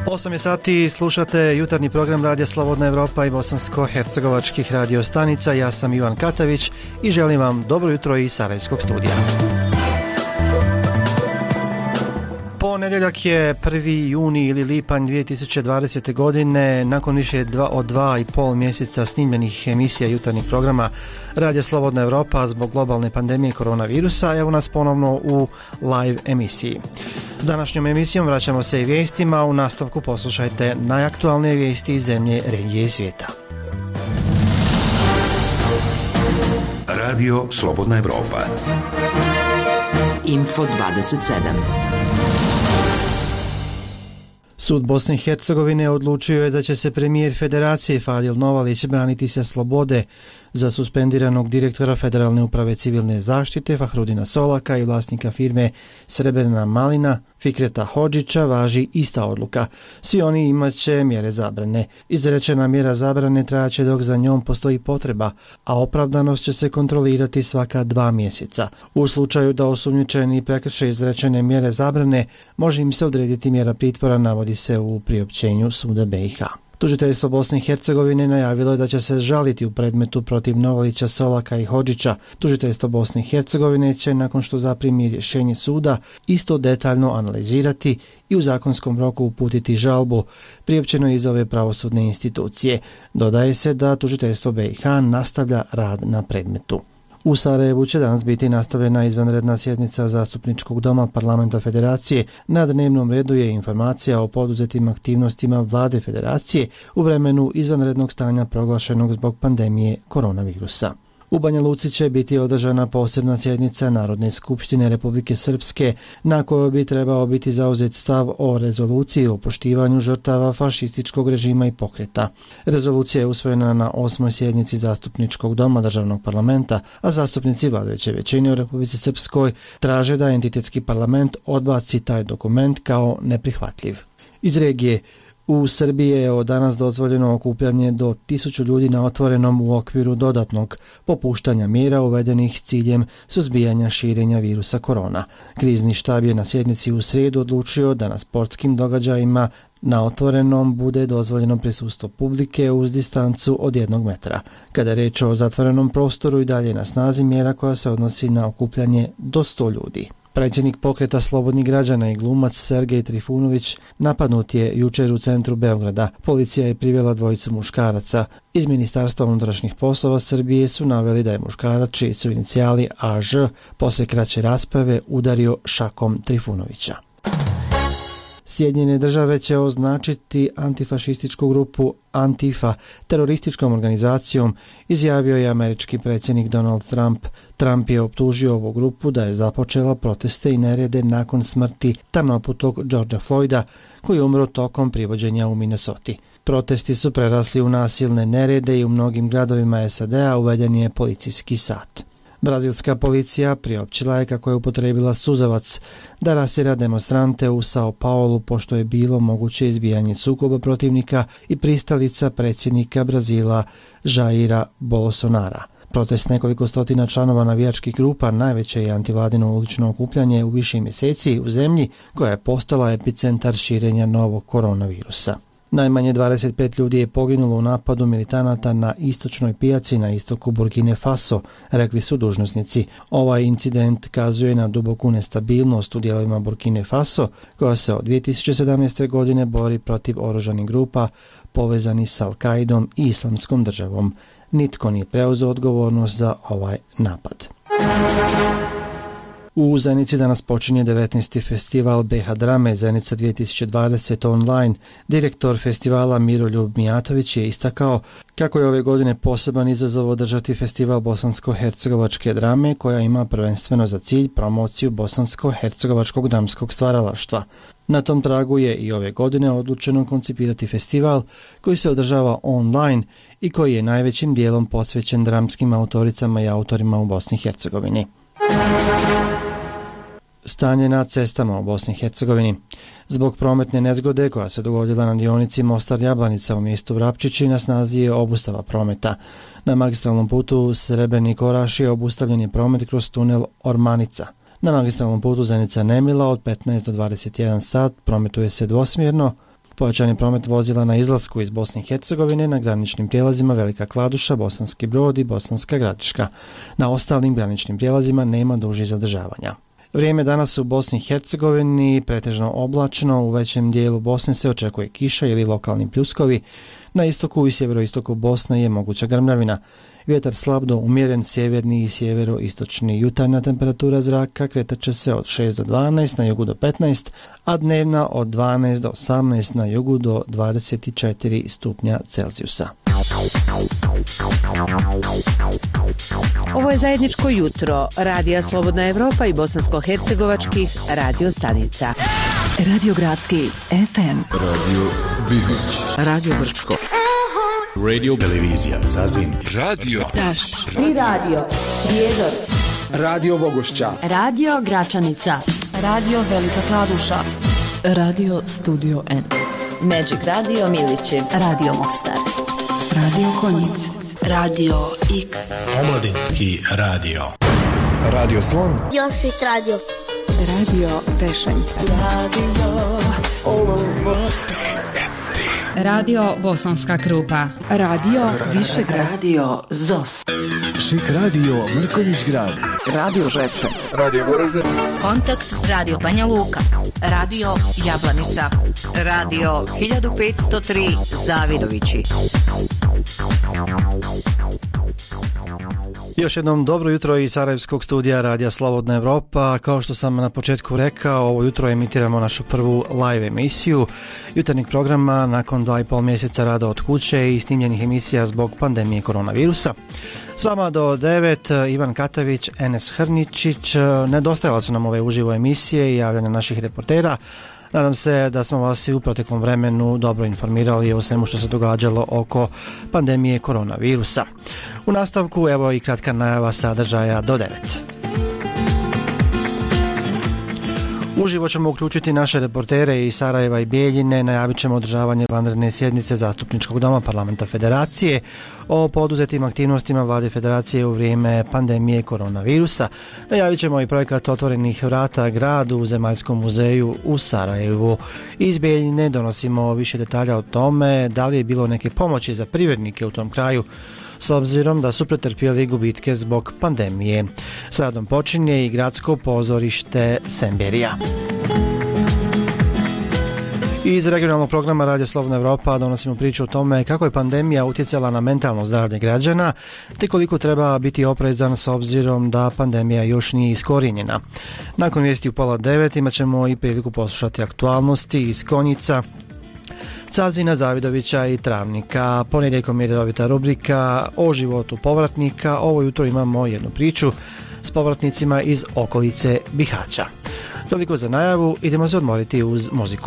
8 je sati, slušate jutarnji program Radija Slobodna Evropa i bosansko-hercegovačkih radio stanica. Ja sam Ivan Katavić i želim vam dobro jutro iz Sarajevskog studija. Ponedjeljak je 1. juni ili lipanj 2020. godine. Nakon više od 2,5 mjeseca snimljenih emisija jutarnjih programa Radija Slobodna Evropa zbog globalne pandemije koronavirusa, evo nas ponovno u live emisiji. S današnjom emisijom vraćamo se i vijestima. U nastavku poslušajte najaktualnije vijesti iz zemlje, regije i svijeta. Radio Slobodna Evropa. Info 27. Sud Bosne i Hercegovine odlučio je da će se premijer Federacije Fadil Novalić braniti sa slobode za suspendiranog direktora Federalne uprave civilne zaštite Fahrudina Solaka i vlasnika firme Srebrna malina Fikreta Hodžića važi ista odluka. Svi oni imat će mjere zabrane. Izrečena mjera zabrane trajaće dok za njom postoji potreba, a opravdanost će se kontrolirati svaka 2 mjeseca. U slučaju da osumnjičeni prekrše izrečene mjere zabrane, može im se odrediti mjera pritvora, navodi se u priopćenju Suda BiH. Tužiteljstvo Bosne i Hercegovine najavilo je da će se žaliti u predmetu protiv Novalića, Solaka i Hodžića. Tužiteljstvo Bosne i Hercegovine će, nakon što zaprimi rješenje suda, isto detaljno analizirati i u zakonskom roku uputiti žalbu, priopćeno iz ove pravosudne institucije. Dodaje se da tužiteljstvo BiH nastavlja rad na predmetu. U Sarajevu će danas biti nastavljena izvanredna sjednica Zastupničkog doma Parlamenta Federacije. Na dnevnom redu je informacija o poduzetim aktivnostima vlade Federacije u vremenu izvanrednog stanja proglašenog zbog pandemije koronavirusa. U Banja Luci će biti održana posebna sjednica Narodne skupštine Republike Srpske, na kojoj bi trebao biti zauzet stav o rezoluciji o poštivanju žrtava fašističkog režima i pokreta. Rezolucija je usvojena na 8. sjednici Zastupničkog doma Državnog parlamenta, a zastupnici vladajuće većine u Republici Srpskoj traže da entitetski parlament odbaci taj dokument kao neprihvatljiv. Iz regije, u Srbiji je od danas dozvoljeno okupljanje do 1000 ljudi na otvorenom u okviru dodatnog popuštanja mjera uvedenih s ciljem suzbijanja širenja virusa korona. Krizni štab je na sjednici u srijedu odlučio da na sportskim događajima na otvorenom bude dozvoljeno prisustvo publike uz distancu od 1 metra. Kada je riječ o zatvorenom prostoru, i dalje na snazi mjera koja se odnosi na okupljanje do 100 ljudi. Predsjednik pokreta Slobodnih građana i glumac Sergej Trifunović napadnut je jučer u centru Beograda. Policija je privela 2 muškaraca. Iz Ministarstva unutrašnjih poslova Srbije su naveli da je muškarac, čiji su inicijali AŽ, poslije kraće rasprave udario šakom Trifunovića. Sjedinjene države će označiti antifašističku grupu Antifa terorističkom organizacijom, izjavio je američki predsjednik Donald Trump. Trump je optužio ovu grupu da je započela proteste i nerede nakon smrti tamnoputog Georgea Floyda, koji je umro tokom privođenja u Minnesoti. Protesti su prerasli u nasilne nerede i u mnogim gradovima SAD-a uveden je policijski sat. Brazilska policija priopćila je kako je upotrijebila suzavac da rastjera demonstrante u Sao Paulu, pošto je bilo moguće izbijanje sukoba protivnika i pristalica predsjednika Brazila Jaira Bolsonara. Protest nekoliko stotina članova navijačkih grupa najveće je antivladino ulično okupljanje u više mjeseci u zemlji koja je postala epicentar širenja novog koronavirusa. Najmanje 25 ljudi je poginulo u napadu militanata na istočnoj pijaci na istoku Burkine Faso, rekli su dužnosnici. Ovaj incident kazuje na duboku nestabilnost u dijelovima Burkine Faso, koja se od 2017. godine bori protiv oružanih grupa povezani s Al-Kaidom i Islamskom državom. Nitko nije preuzeo odgovornost za ovaj napad. U Zenici danas počinje 19. festival BiH Drame Zenica 2020 online. Direktor festivala Miroljub Mijatović je istakao kako je ove godine poseban izazov održati festival bosansko-hercegovačke drame, koja ima prvenstveno za cilj promociju bosansko-hercegovačkog dramskog stvaralaštva. Na tom tragu je i ove godine odlučeno koncipirati festival koji se održava online i koji je najvećim dijelom posvećen dramskim autoricama i autorima u Bosni i Hercegovini. Stanje na cestama u Bosni i Hercegovini. Zbog prometne nezgode koja se dogodila na dionici Mostar-Jablanica u mjestu Vrapčići, na snazi je obustava prometa. Na magistralnom putu Srebrnik-Oraš je obustavljen je promet kroz tunel Ormanica. Na magistralnom putu Zenica-Nemila od 15 do 21 sat prometuje se dvosmjerno, Pojačan je promet vozila na izlasku iz Bosne i Hercegovine na graničnim prijelazima Velika Kladuša, Bosanski Brod i Bosanska Gradiška. Na ostalim graničnim prijelazima nema dužih zadržavanja. Vrijeme danas u Bosni i Hercegovini pretežno oblačno, u većem dijelu Bosne se očekuje kiša ili lokalni pljuskovi. Na istoku i sjeveroistoku Bosne je moguća grmljavina. Vjetar slab do umjeren, sjeverni i sjeveroistočni. Jutarnja temperatura zraka kretat će se od 6 do 12, na jugu do 15, a dnevna od 12 do 18, na jugu do 24 stupnja Celzijusa. Ovo je zajedničko jutro Radija Slobodna Evropa i bosansko-hercegovačkih radio stanica. Radio Gradski FM, Radio Bihać, Radio Brčko, Radio Televizija Zazin, Radio Taš, Tri radio, Prijedor, Radio Vogošća, Radio Gračanica, Radio Velika Kladuša, Radio Studio N, Magic Radio Milići, Radio Mostar, Radio Konjic, Radio X, Omladinski radio. Radio Slon, Josit Radio, Radio Tešanj, Radio Bosanska Krupa, Radio Višegrad, Radio ZOS, Šik radio Mrkonjić Grad, Radio Žepče, Radio Goražde, Kontakt Radio Banja Luka, Radio Jablanica, Radio 1503 Zavidovići. Još jednom dobro jutro iz Sarajevskog studija Radija Slobodna Evropa. Kao što sam na početku rekao, ovo jutro emitiramo našu prvu live emisiju jutarnjeg programa nakon 2,5 mjeseca rada od kuće i snimljenih emisija zbog pandemije koronavirusa. S vama do 9, Ivan Katavić, Enes Hrničić. Nedostajala su nam ove uživo emisije i javljanja naših reportera. Nadam se da smo vas i u proteklom vremenu dobro informirali o svemu što se događalo oko pandemije koronavirusa. U nastavku evo i kratka najava sadržaja do 9. Uživo ćemo uključiti naše reportere iz Sarajeva i Bijeljine, najavit ćemo održavanje vanredne sjednice Zastupničkog doma Parlamenta Federacije o poduzetim aktivnostima Vlade Federacije u vrijeme pandemije koronavirusa. Najavit ćemo i projekat otvorenih vrata gradu u Zemaljskom muzeju u Sarajevu. Iz Bijeljine donosimo više detalja o tome da li je bilo neke pomoći za privrednike u tom kraju, s obzirom da su pretrpjeli gubitke zbog pandemije. S radom počinje i gradsko pozorište Semberija. Iz regionalnog programa Radija Slobodna Evropa donosimo priču o tome kako je pandemija utjecala na mentalno zdravlje građana, te koliko treba biti oprezan s obzirom da pandemija još nije iskorijenjena. Nakon vijesti u 8:30 imat ćemo i priliku poslušati aktualnosti iz Konjica, Cazina, Zavidovića i Travnika. Ponedjeljkom je redovita rubrika o životu povratnika. Ovo jutro imamo jednu priču s povratnicima iz okolice Bihaća. Toliko za najavu, idemo se odmoriti uz muziku.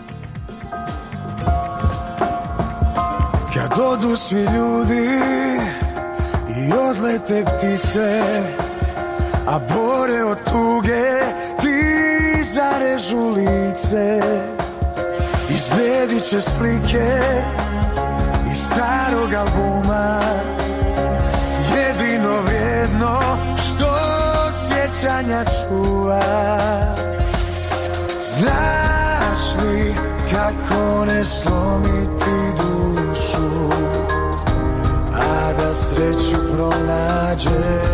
Kad odu svi ljudi i odlete ptice, a bore od tuge ti zarežu lice, izbledit će slike iz starog albuma, jedino vrijedno što sjećanja čuva. Znaš li kako ne slomiti dušu, a da sreću pronađeš,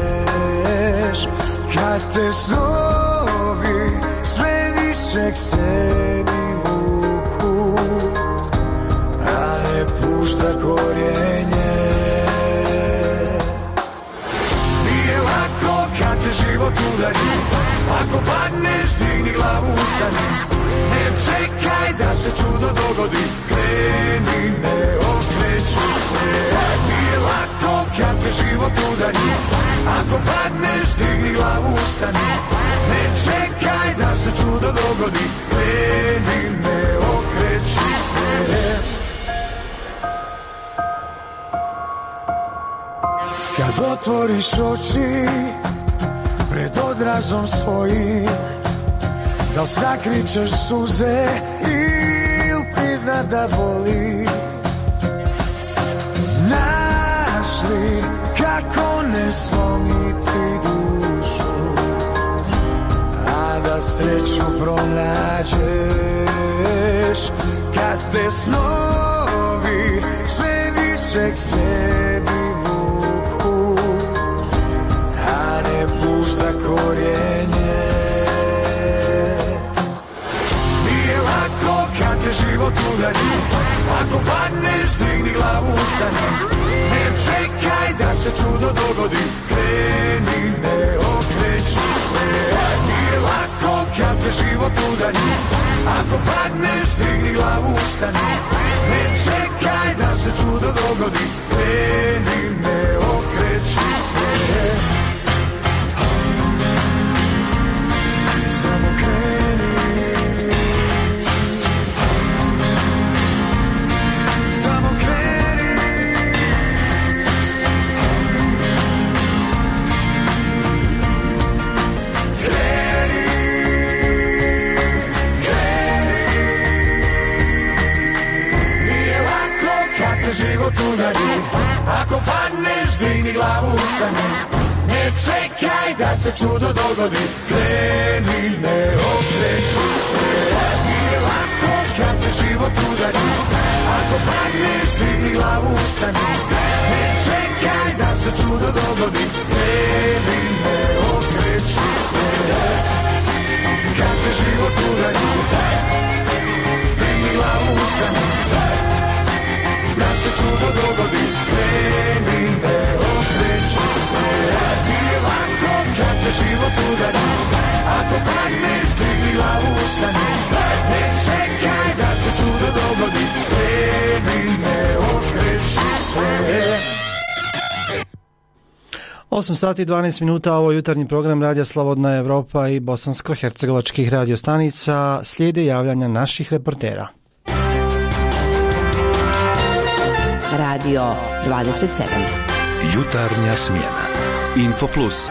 kad te snovi sve više k sebi vuku, a ne pušta korijenje. Nije lako kad te život udari, ako padneš digni glavu, ustani, ne čekaj da se čudo dogodi, kreni, ne okreći se. Nije lako kad te život udari, ako padneš digni glavu, ustani, ne čekaj da se čudo dogodi, kreni, ne okreći se. Kad otvoriš oči pred odrazom svojim, da li sakričeš suze ili prizna da boli? Znaš li kako ne slomiti dušu, a da sreću pronađeš, kad te snovi sve više k sebi vuku, a ne pušta korijenje. Nije lako kad te život udari, ako padneš digni glavu, ustani. Ne čekaj da se čudo dogodi, kreni, ne okreći se. Nije lako kad te život udari, ako padneš digni glavu, ustani. Ne čekaj da se čudo dogodi, kreni, ne okreći se. Samo kreni, samo kreni. Kreni, kreni. Nije lako kad te život udari, ako padneš digni glavu, ustani. Ne čekaj da se čudo dogodi, kreni, ne okreći se. Nije lako kad te život udari, ako padneš digni glavu, ustani. Ne čekaj da se čudo dogodi, kreni, ne okreći se. Kad te život udari, digni glavu, ustani. Da se čudo dogodi, kreni, ne okreći se. Nije lako kad te život udari, ako padneš digni glavu, ustani. Ne čekaj da se čudo dogodi, kreni, ne okreći se. 8 sati i 12 minuta, ovo je jutarnji program Radija Slobodna Evropa i bosansko-hercegovačkih radiostanica. Slijede javljanja naših reportera. Radio 27. Jutarnja smjena. Info Plus.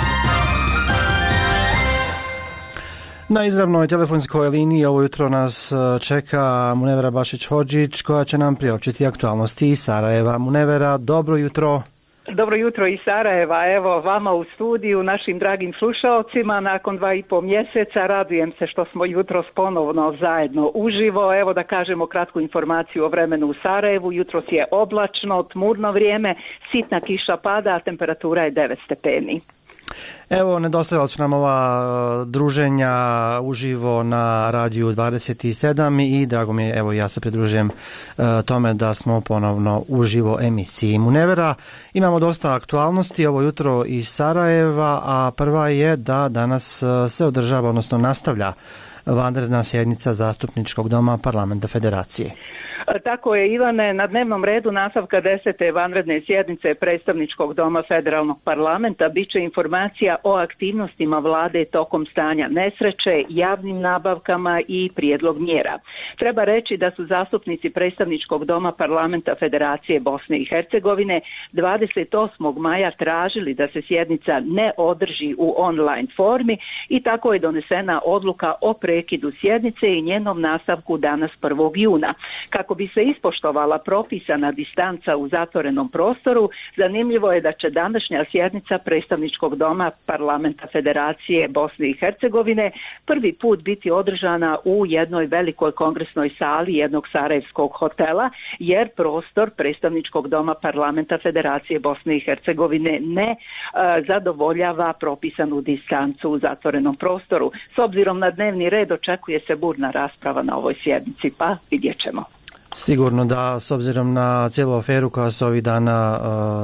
Na izravnoj telefonskoj liniji ovo jutro nas čeka Munevera Bašić-Hodžić koja će nam priopćiti aktualnosti iz Sarajeva. Munevera, dobro jutro. Dobro jutro iz Sarajeva, evo vama u studiju, našim dragim slušaocima, nakon 2,5 mjeseca radujem se što smo jutros ponovno zajedno uživo. Evo da kažemo kratku informaciju o vremenu u Sarajevu, jutros je oblačno, tmurno vrijeme, sitna kiša pada, a temperatura je 9 stepeni. Evo, nedostajala su nam ova druženja uživo na radiju 27 i drago mi je, evo ja se pridružujem tome da smo ponovno uživo emisiji. Munevera, imamo dosta aktualnosti ovo jutro iz Sarajeva, a prva je da danas se održava, odnosno nastavlja vanredna sjednica Zastupničkog doma Parlamenta Federacije. Tako je, Ivane, na dnevnom redu nastavka 10. vanredne sjednice Predstavničkog doma Federalnog parlamenta bit će informacija o aktivnostima vlade tokom stanja nesreće, javnim nabavkama i prijedlog mjera. Treba reći da su zastupnici Predstavničkog doma Parlamenta Federacije Bosne i Hercegovine 28. maja tražili da se sjednica ne održi u online formi i tako je donesena odluka o prekidu sjednice i njenom nastavku danas 1. juna. Kako bi se ispoštovala propisana distanca u zatvorenom prostoru, zanimljivo je da će današnja sjednica Predstavničkog doma Parlamenta Federacije Bosne i Hercegovine prvi put biti održana u jednoj velikoj kongresnoj sali jednog sarajevskog hotela, jer prostor Predstavničkog doma Parlamenta Federacije Bosne i Hercegovine ne zadovoljava propisanu distancu u zatvorenom prostoru. S obzirom na dnevni red očekuje se burna rasprava na ovoj sjednici, pa vidjet ćemo. Sigurno da, s obzirom na cijelu aferu koja se ovih dana,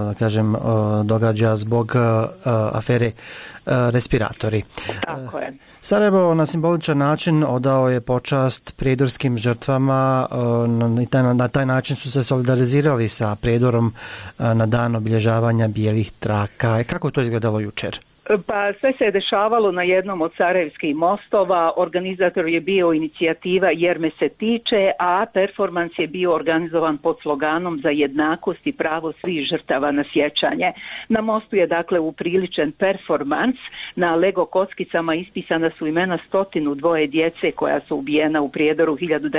događa zbog afere respiratori. Tako je. Sarajevo na simboličan način odao je počast prijedorskim žrtvama, na taj način su se solidarizirali sa Prijedorom na dan obilježavanja bijelih traka. Kako je to izgledalo jučer? Pa sve se je dešavalo na jednom od sarajevskih mostova, organizator je bio inicijativa Jer me se tiče, a performans je bio organizovan pod sloganom za jednakost i pravo svih žrtava na sjećanje. Na mostu je dakle upriličen performans, na Lego kockicama ispisana su imena 102 djece koja su ubijena u Prijedoru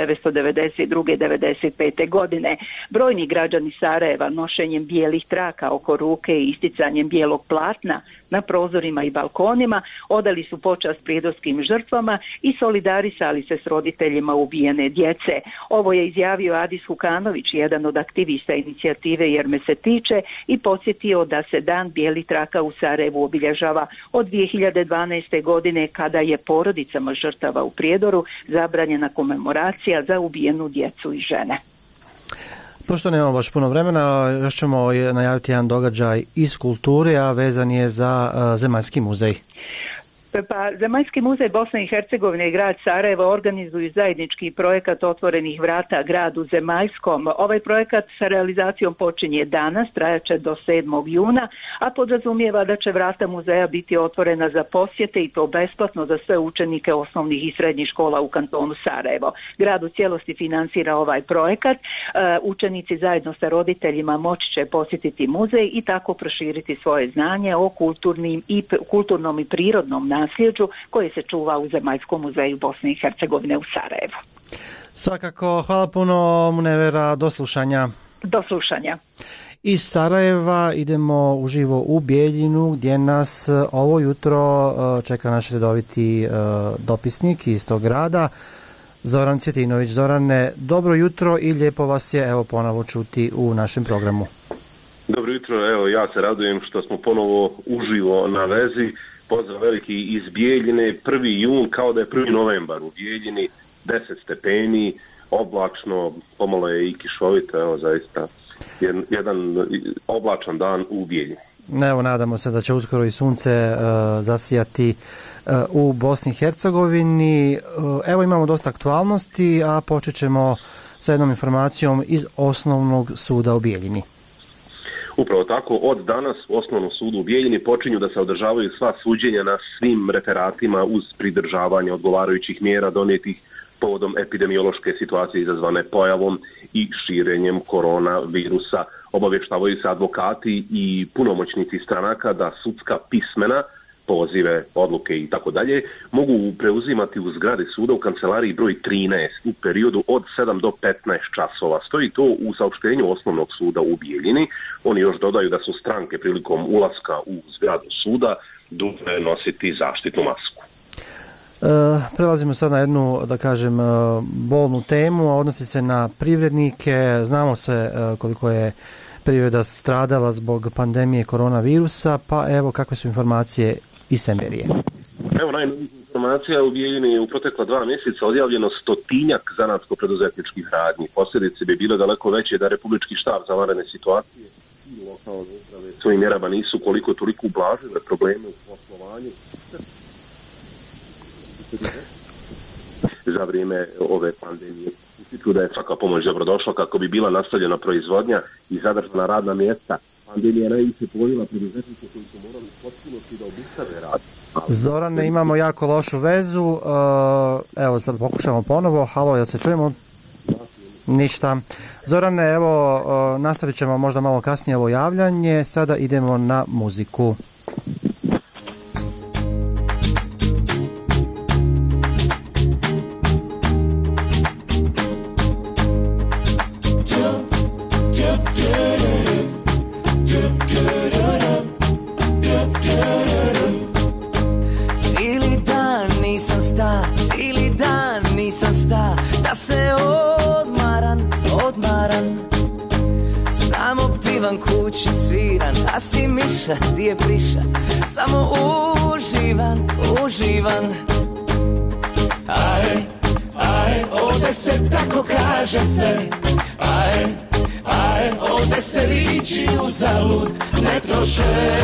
1992-95. godine. Brojni građani Sarajeva nošenjem bijelih traka oko ruke i isticanjem bijelog platna na prozorima i balkonima, odali su počast prijedorskim žrtvama i solidarisali se s roditeljima ubijene djece. Ovo je izjavio Adis Hukanović, jedan od aktivista inicijative Jer me se tiče, i podsjetio da se Dan bijelih traka u Sarajevu obilježava od 2012. godine, kada je porodicama žrtava u Prijedoru zabranjena komemoracija za ubijenu djecu i žene. Pošto nemamo baš puno vremena, još ćemo najaviti jedan događaj iz kulture, a vezan je za Zemaljski muzej. Pa Zemaljski muzej Bosne i Hercegovine i grad Sarajevo organizuju zajednički projekat Otvorenih vrata gradu Zemaljskom. Ovaj projekat sa realizacijom počinje danas, trajaće do 7. juna, a podrazumijeva da će vrata muzeja biti otvorena za posjete i to besplatno za sve učenike osnovnih i srednjih škola u kantonu Sarajevo. Grad u cijelosti financira ovaj projekat. Učenici zajedno sa roditeljima moći će posjetiti muzej i tako proširiti svoje znanje o kulturnom i prirodnom nasljeđu koje se čuva u Zemaljskom muzeju Bosne i Hercegovine u Sarajevu. Svakako, hvala puno Munevera, do slušanja. Do slušanja. Iz Sarajeva idemo uživo u Bijeljinu, gdje nas ovo jutro čeka naš redoviti dopisnik iz tog grada, Zoran Cvjetinović. Zorane, dobro jutro i lijepo vas je evo ponovo čuti u našem programu. Dobro jutro, evo ja se radujem što smo ponovo uživo na vezi. Pozdrav veliki iz Bijeljine, 1. jun kao da je 1. novembar u Bijeljini, 10 stepeni, oblačno, pomalo je i kišovito, evo zaista jedan oblačan dan u Bijeljini. Evo, nadamo se da će uskoro i sunce zasijati u Bosni i Hercegovini. Evo, imamo dosta aktualnosti, a počet ćemo sa jednom informacijom iz Osnovnog suda u Bijeljini. Upravo tako, od danas u Osnovnom sudu u Bijeljini počinju da se održavaju sva suđenja na svim referatima uz pridržavanje odgovarajućih mjera donijetih povodom epidemiološke situacije izazvane pojavom i širenjem koronavirusa. Obavještavaju se advokati i punomoćnici stranaka da sudska pismena, pozive, odluke i tako dalje mogu preuzimati u zgradi suda u kancelariji broj 13 u periodu od 7 do 15 časova. Stoji to u saopštenju Osnovnog suda u Bijeljini. Oni još dodaju da su stranke prilikom ulaska u zgradu suda dužne nositi zaštitnu masku. Prelazimo sad na jednu, da kažem, bolnu temu, a odnosi se na privrednike. Znamo sve koliko je privreda stradala zbog pandemije koronavirusa, pa evo kakve su informacije iz Semerije. Evo najnovijih informacija, u Bijeljini u protekla 2 mjeseca odjavljeno 100-tinjak zanatsko-preduzetničkih radnji. Posljedice bi bile daleko veće da Republički štab za vanredne situacije i lokalne uprave svojim mjerama nisu koliko toliko ublažile probleme u poslovanju za vrijeme ove pandemije. Ističu da je svaka pomoć dobrodošla kako bi bila nastavljena proizvodnja i zadržana radna mjesta. Pandemija najviše pogodila preduzetnike koji su morali potpunosti da obustave rad. Zorane, imamo jako lošu vezu. Evo, sad pokušamo ponovo. Halo, jel se čujemo? Ništa. Zorane, evo, nastavit ćemo možda malo kasnije ovo javljanje. Sada idemo na muziku. Da se odmaran samo pivam kući sviran, a s tim miša di je priša, samo uživan. Aj, ovdje se tako kaže sve. Aj, ovdje se riči uzalud ne troše.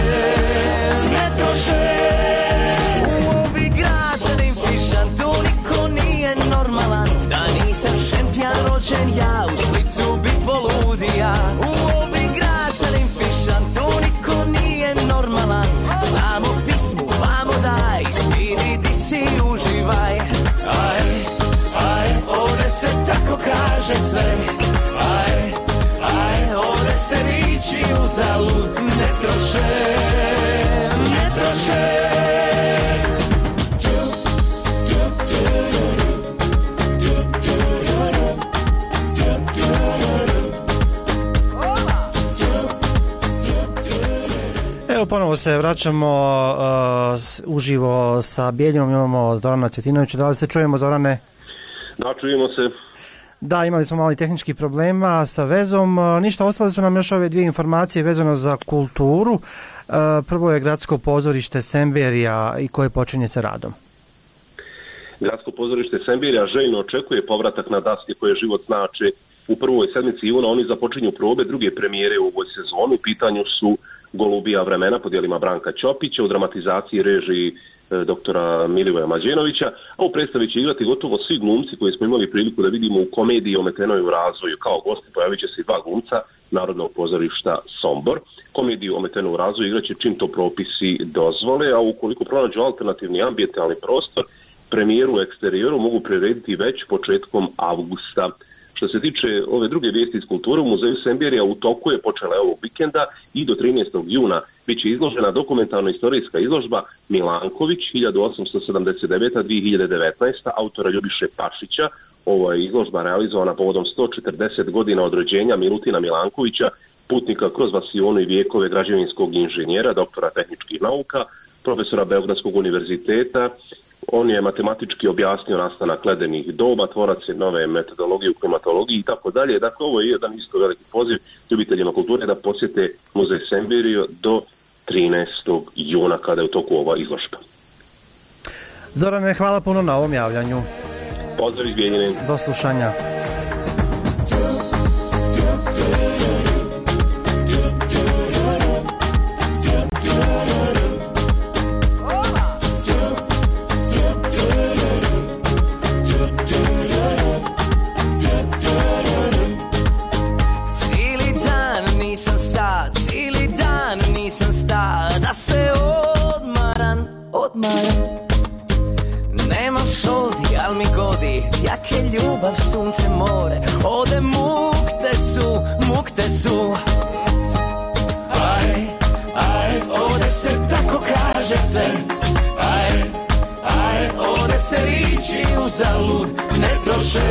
U ovi grad zanim pišan, tu niko nije normalan. Da nisam šempljan rođen ja, u Splicu bi poludija. U ovi grad zanim pišan, tu niko nije normalan. Samo pismu vamo daj, svidi di si uživaj. Aj, ovdje se tako kaže sve. Aj, ovdje se riči uzalud ne troše. Evo ponovo se vraćamo uživo sa Bijeljinom, imamo Zorana Cvjetinovića. Da li se čujemo, Zorane? Da, čujemo se. Da, imali smo mali tehničkih problema sa vezom. Ništa, ostale su nam još ove dvije informacije vezano za kulturu. Prvo je gradsko pozorište Semberija i koje počinje sa radom. Gradsko pozorište Semberija željno očekuje povratak na daske koje život znači. U prvoj sedmici juna oni započinju probe druge premijere u ovoj sezoni. U pitanju su Golubija vremena pod djelima Branka Ćopića, u dramatizaciji režiji doktora Milivoja Mađenovića, a u predstavi će igrati gotovo svi glumci koji smo imali priliku da vidimo u komediji Ometenoj u razvoju. Kao gosti pojavit će se i dva glumca Narodnog pozorišta Sombor. Komediju Ometenoj u razvoju igraće čim to propisi dozvole, a ukoliko pronađu alternativni ambijentalni prostor, premijeru u eksterijeru mogu prirediti već početkom avgusta. Što se tiče ove druge vijesti iz kulture, u muzeju Semberija u toku je počela ovog vikenda i do 13. juna bit će izložena dokumentarno-istorijska izložba Milanković 1879-2019. autora Ljubiše Pašića. Ova je izložba realizovana povodom 140 godina od rođenja Milutina Milankovića, putnika kroz vasionu i vijekove građevinskog inženjera, doktora tehničkih nauka, profesora Beogradskog univerziteta. On je matematički objasnio nastanak ledenih doba, tvorac je nove metodologije u klimatologiji i tako dalje. Dakle, ovo je jedan isto veliki poziv ljubiteljima kulture da posjete muzej Semberio do 13. juna kada je u toku ova izložba. Zorane, hvala puno na ovom javljanju. Pozdrav iz Bijeljine. Do slušanja. Da se odmaram Nemaš ovdje, al mi godi jak je ljubav, sunce, more Ode mukte su Aj, ode se tako kaže se Aj, ode se riči uzalud Ne troše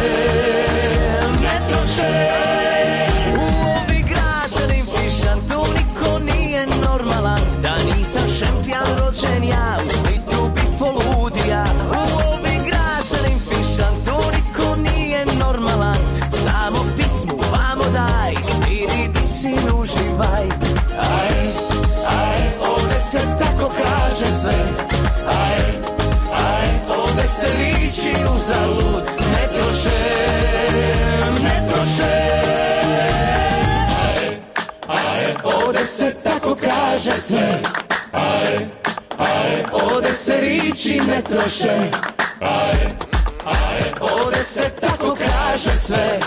U ovi grad zanim pišan, tu niko nije normalan Da nisam šempijan rođen ja, u Splitu bi poludija U ovi grad zanim pišan, tu niko nije normalan Samo pismu vamo daj, svidi di si uživaj Aj, ovdje se tako kaže sve Aj, ovdje se riči uzalud Ne troše Ovdje se tako kaže sve Ovdje se riči ne troše Ovdje se tako kaže sve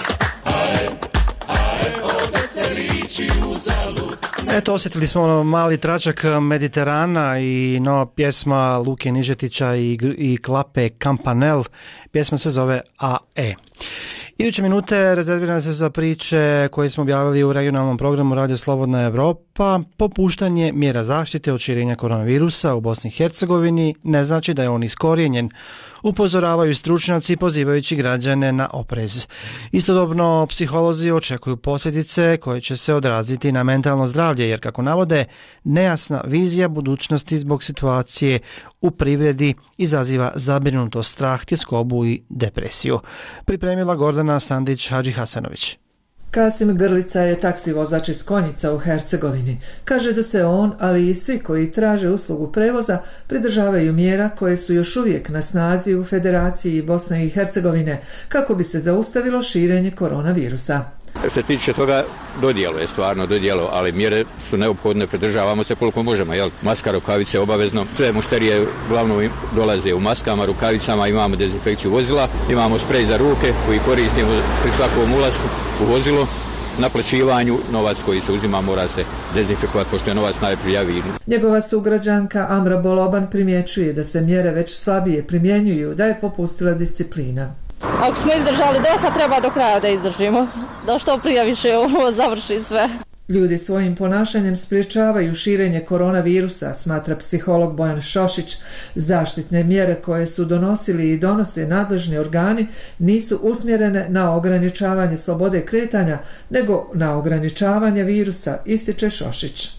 Ovdje se riči uzalud. Eto, osjetili smo mali tračak Mediterana i nova pjesma Luke Nižetića i Klape Campanel. Pjesma se zove AE. Iduće minute rezervirane se za priče koje smo objavili u regionalnom programu Radio Slobodna Evropa. Popuštanje mjera zaštite od širenja koronavirusa u Bosni i Hercegovini ne znači da je on iskorijenjen, upozoravaju stručnjaci pozivajući građane na oprez. Istodobno, psiholozi očekuju posljedice koje će se odraziti na mentalno zdravlje, jer kako navode, nejasna vizija budućnosti zbog situacije u privredi izaziva zabrinutost, strah, tjeskobu i depresiju. Pripremila Gordana Sandić-Hadžihasanović. Kasim Grlica je taksi vozač iz Konjica u Hercegovini. Kaže da se on, ali i svi koji traže uslugu prevoza, pridržavaju mjera koje su još uvijek na snazi u Federaciji Bosne i Hercegovine kako bi se zaustavilo širenje koronavirusa. Što se tiče toga, stvarno dodijelo, ali mjere su neophodne, pridržavamo se koliko možemo, jel? Maska, rukavice obavezno, sve mušterije uglavnom dolaze u maskama, rukavicama, imamo dezinfekciju vozila, imamo sprej za ruke koji koristimo pri svakom ulasku u vozilo, naplaćivanju, novac koji se uzima mora se dezinfikovati pošto je novac najprijaviji. Njegova sugrađanka Amra Boloban primjećuje da se mjere već slabije primjenjuju, da je popustila disciplina. Ako smo izdržali dosta, treba do kraja da izdržimo, da što prije više ovo završi sve. Ljudi svojim ponašanjem spriječavaju širenje koronavirusa, smatra psiholog Bojan Šošić. Zaštitne mjere koje su donosili i donose nadležni organi nisu usmjerene na ograničavanje slobode kretanja, nego na ograničavanje virusa, ističe Šošić.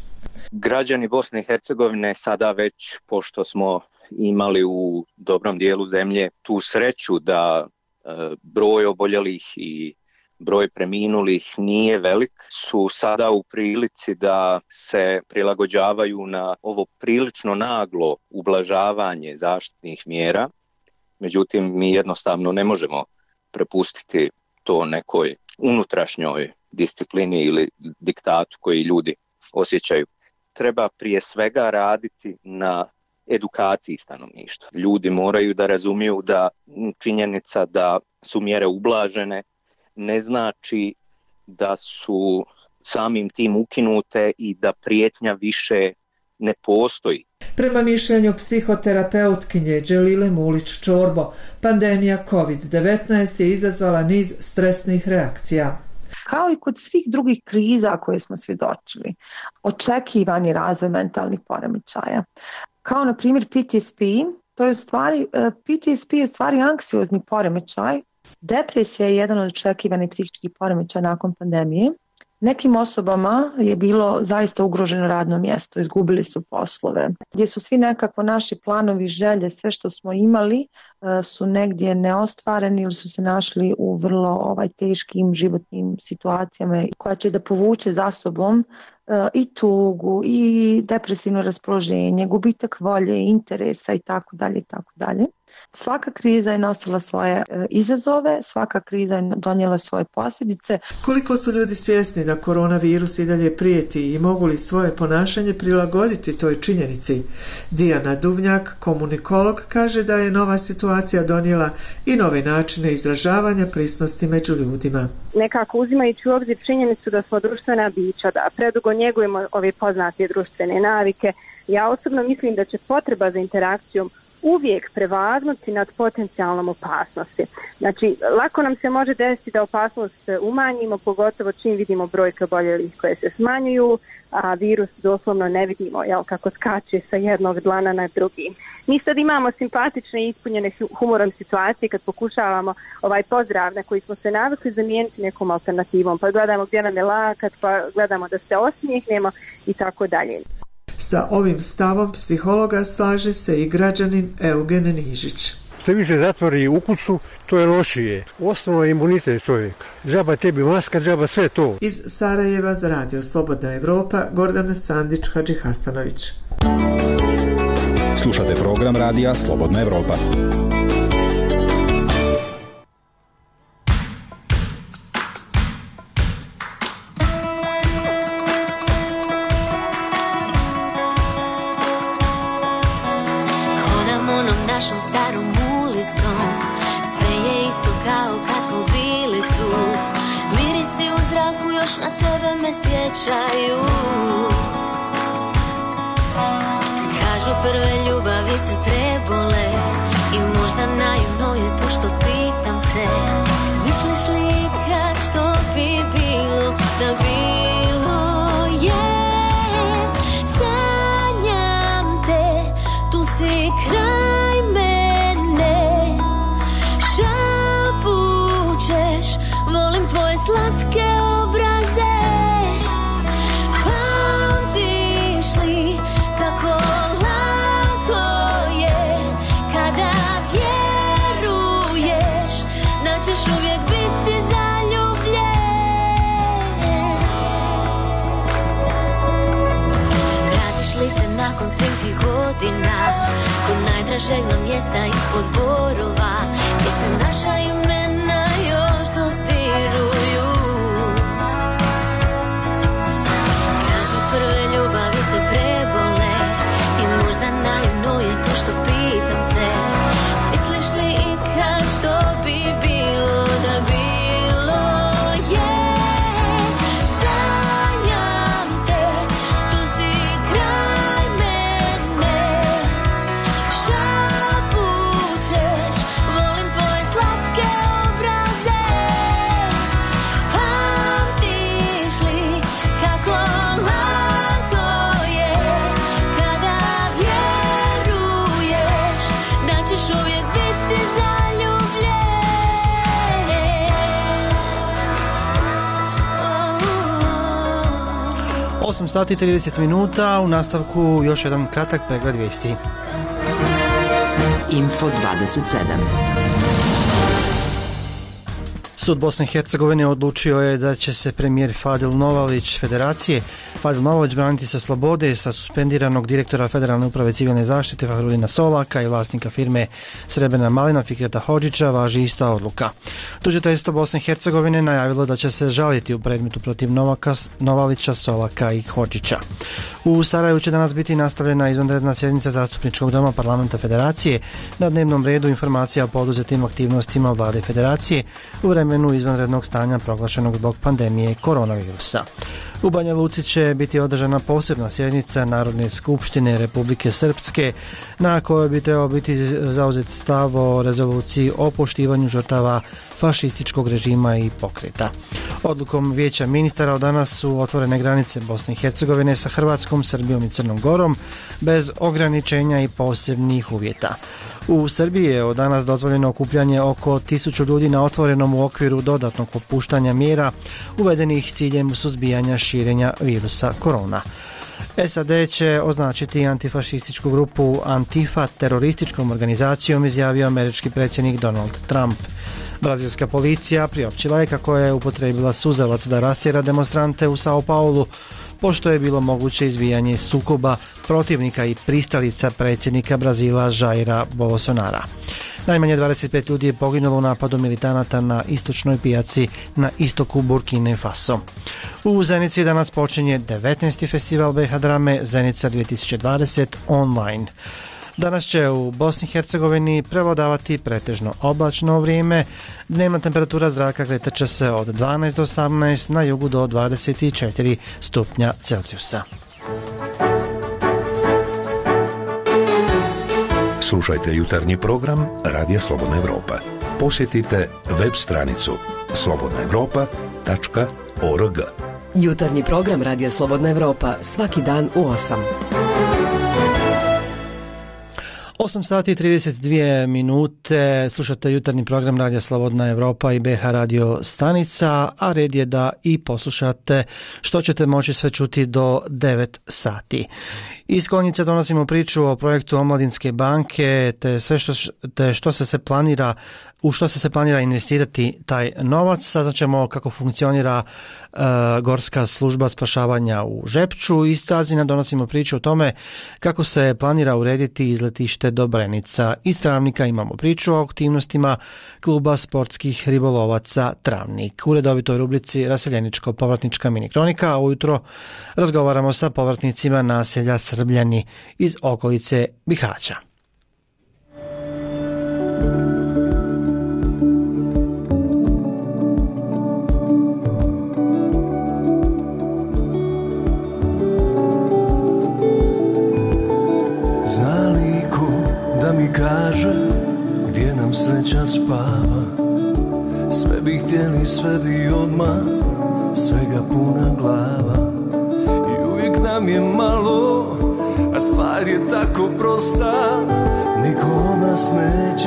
Građani Bosne i Hercegovine sada već, pošto smo imali u dobrom dijelu zemlje tu sreću da broj oboljelih i broj preminulih nije velik, su sada u prilici da se prilagođavaju na ovo prilično naglo ublažavanje zaštitnih mjera. Međutim, mi jednostavno ne možemo prepustiti to nekoj unutrašnjoj disciplini ili diktatu koji ljudi osjećaju. Treba prije svega raditi na edukaciji stanovništva. Ljudi moraju da razumiju da činjenica da su mjere ublažene ne znači da su samim tim ukinute i da prijetnja više ne postoji. Prema mišljenju psihoterapeutkinje Dželile Mulić-Čorbo, pandemija COVID-19 je izazvala niz stresnih reakcija. Kao i kod svih drugih kriza koje smo svjedočili, očekivani razvoj mentalnih poremećaja. Kao na primjer PTSP, PTSP je u stvari anksiozni poremećaj. Depresija je jedan od očekivanih psihičkih poremećaja nakon pandemije. Nekim osobama je bilo zaista ugroženo radno mjesto, izgubili su poslove, gdje su svi nekako naši planovi, želje, sve što smo imali su negdje neostvareni ili su se našli u vrlo teškim životnim situacijama koja će da povuče za sobom i tugu i depresivno raspoloženje, gubitak volje, interesa i tako dalje i tako dalje. Svaka kriza je nosila svoje izazove, svaka kriza je donijela svoje posljedice. Koliko su ljudi svjesni da koronavirus i dalje prijeti i mogu li svoje ponašanje prilagoditi toj činjenici? Dijana Duvnjak, komunikolog, kaže da je nova situacija donijela i nove načine izražavanja prisnosti među ljudima. Nekako uzimajući u obzir činjenicu da smo društvena bića, da predugo njegujemo ove poznate društvene navike, ja osobno mislim da će potreba za interakcijom uvijek prevagnuti nad potencijalnom opasnosti. Znači, lako nam se može desiti da opasnost umanjimo, pogotovo čim vidimo brojke oboljelih koje se smanjuju, a virus doslovno ne vidimo kako skače sa jednog dlana na drugi. Mi sad imamo simpatične i ispunjene humorom situacije kad pokušavamo ovaj pozdrav na koji smo se navikli zamijeniti nekom alternativom. Pa gledamo gdje nam je lakat, pa gledamo da se osmijehnemo i tako dalje. Sa ovim stavom psihologa slaže se i građanin Eugen Nižić. Sve više zatvori u kuću, to je lošije. Osnovno je imunitet čovjeka. Džaba tebi maska, džaba sve to. Iz Sarajeva za Radio Slobodna Evropa, Gordana Sandić, Hadži Hasanović. Slušate program Radija Slobodna Evropa. Na tebe me sjećaju. Kažu prve ljubavi se prebole i možda naivno je to što pitam se. Misliš li kad što bi bilo da bilo je? Sanjam te, tu si kraj mene. Šapućeš, volim tvoje slatke obraze. Pamtiš li kako lako je kada vjeruješ da ćeš uvijek biti zaljubljen? Vratiš li se nakon svih tih godina kod najdražeg nam mjesta ispod borova gdje se naša imena još dodiruju? Prve ljubavi se prebole i možda naivno je to što pitam se. Misliš li ikad što bi bilo da bilo je? Sanjam te, tu si kraj mene. Šapućeš, volim tvoje slatke 8 sati 30 minuta, u nastavku još jedan kratak pregled vijesti. Info 27. Sud Bosne i Hercegovine odlučio je da će se premijer Fadil Novalić braniti sa slobode sa suspendiranog direktora Federalne uprave civilne zaštite Fahrudina Solaka i vlasnika firme Srebrna malina Fikreta Hodžića važi ista odluka. Tužiteljstvo Bosne i Hercegovine najavilo da će se žaliti u predmetu protiv Novalića, Solaka i Hodžića. U Sarajevu će danas biti nastavljena izvanredna sjednica Zastupničkog doma Parlamenta Federacije. Na dnevnom redu informacija o poduzetim aktivnostima vlade Federacije u vremenu izvanrednog stanja proglašenog zbog pandemije koronavirusa. U Banja Luci će biti održana posebna sjednica Narodne skupštine Republike Srpske na kojoj bi trebao biti zauzet stav o rezoluciji o poštivanju žrtava fašističkog režima i pokreta. Odlukom Vijeća ministara od danas su otvorene granice Bosne i Hercegovine sa Hrvatskom, Srbijom i Crnom Gorom bez ograničenja i posebnih uvjeta. U Srbiji je od danas dozvoljeno okupljanje oko 1000 ljudi na otvorenom u okviru dodatnog popuštanja mjera uvedenih ciljem suzbijanja širenja virusa korona. SAD će označiti antifašističku grupu Antifa terorističkom organizacijom, izjavio američki predsjednik Donald Trump. Brazilska policija priopćila je kako je upotrijebila suzavac da rastjera demonstrante u Sao Paulu, pošto je bilo moguće izbijanje sukoba protivnika i pristalica predsjednika Brazila Jaira Bolsonara. Najmanje 25 ljudi je poginulo u napadu militanata na istočnoj pijaci na istoku Burkine Faso. U Zenici danas počinje 19. festival BiH drame Zenica 2020 online. Danas će u Bosni i Hercegovini prevladavati pretežno oblačno vrijeme. Dnevna temperatura zraka kretat će se od 12 do 18, na jugu do 24 stupnja Celzijusa. Slušajte jutarnji program Radija Slobodna Evropa. Posjetite web stranicu slobodnaevropa.org. Jutarnji program Radija Slobodna Evropa svaki dan u 8. 8 sati i 32 minute, slušate jutarnji program Radija Slobodna Evropa i BH radio stanica, a red je da i poslušate što ćete moći sve čuti do 9 sati. Iz Konjice donosimo priču o projektu Omladinske banke te što se planira, u što se planira investirati taj novac. Saznaćemo kako funkcionira Gorska služba spašavanja u Žepču. Iz Cazina donosimo priču o tome kako se planira urediti izletište Dobrenica. Iz Travnika imamo priču o aktivnostima kluba sportskih ribolovaca Travnik. U redovitoj rubrici Raseljeničko-povratnička mini kronika, a ujutro razgovaramo sa povratnicima naselja Srbljani iz okolice Bihaća. Da mi kaže gdje nam sreća spava. Sve bi htjeli, sve bi odmah, svega puna glava. I uvijek nam je malo, a stvar je tako prosta. Niko od nas neće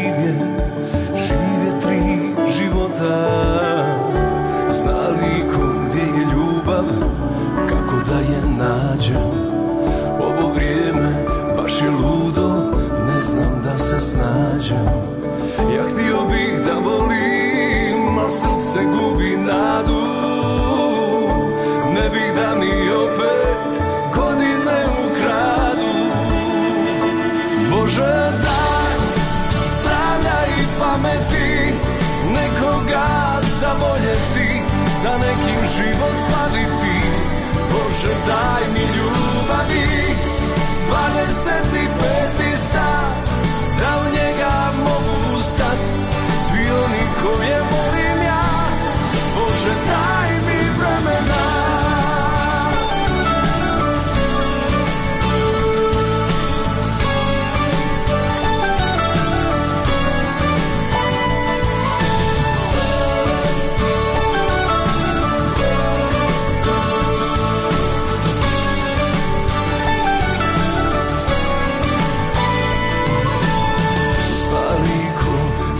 živjet 3 života. Zna li ko gdje je ljubav, kako da je nađem. Ovo vrijeme baš je ludo, ne znam da se snađem. Ja htio bih da volim, a srce gubi nadu. Ne bih da mi opet godine ukradu. Bože daj zdravlja i pameti, nekoga zavoljeti, za nekim život slaviti. Bože daj mi ljubavi, 25. sat, da u njega mogu ustat. Svi oni koje volim ja, Bože daj mi vremena.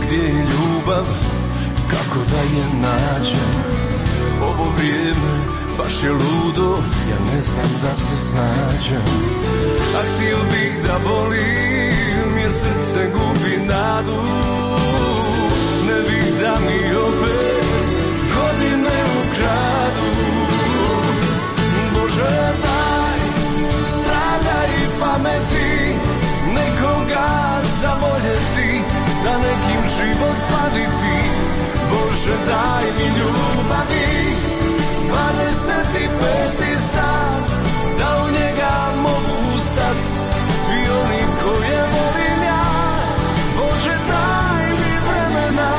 Kako da je nađem, ovo vrijeme baš je ludo, ja ne znam da se snađem. A htio bih da volim, jer srce gubi nadu. Ne bih da mi opet godine ukradu. Bože daj, zdravlja i pameti, nekoga zavoljeti, sa nekim život slaviti. Bože daj mi ljubavi, 25. sat, da u njega mogu ustat, svi oni koje volim ja. Bože daj mi vremena.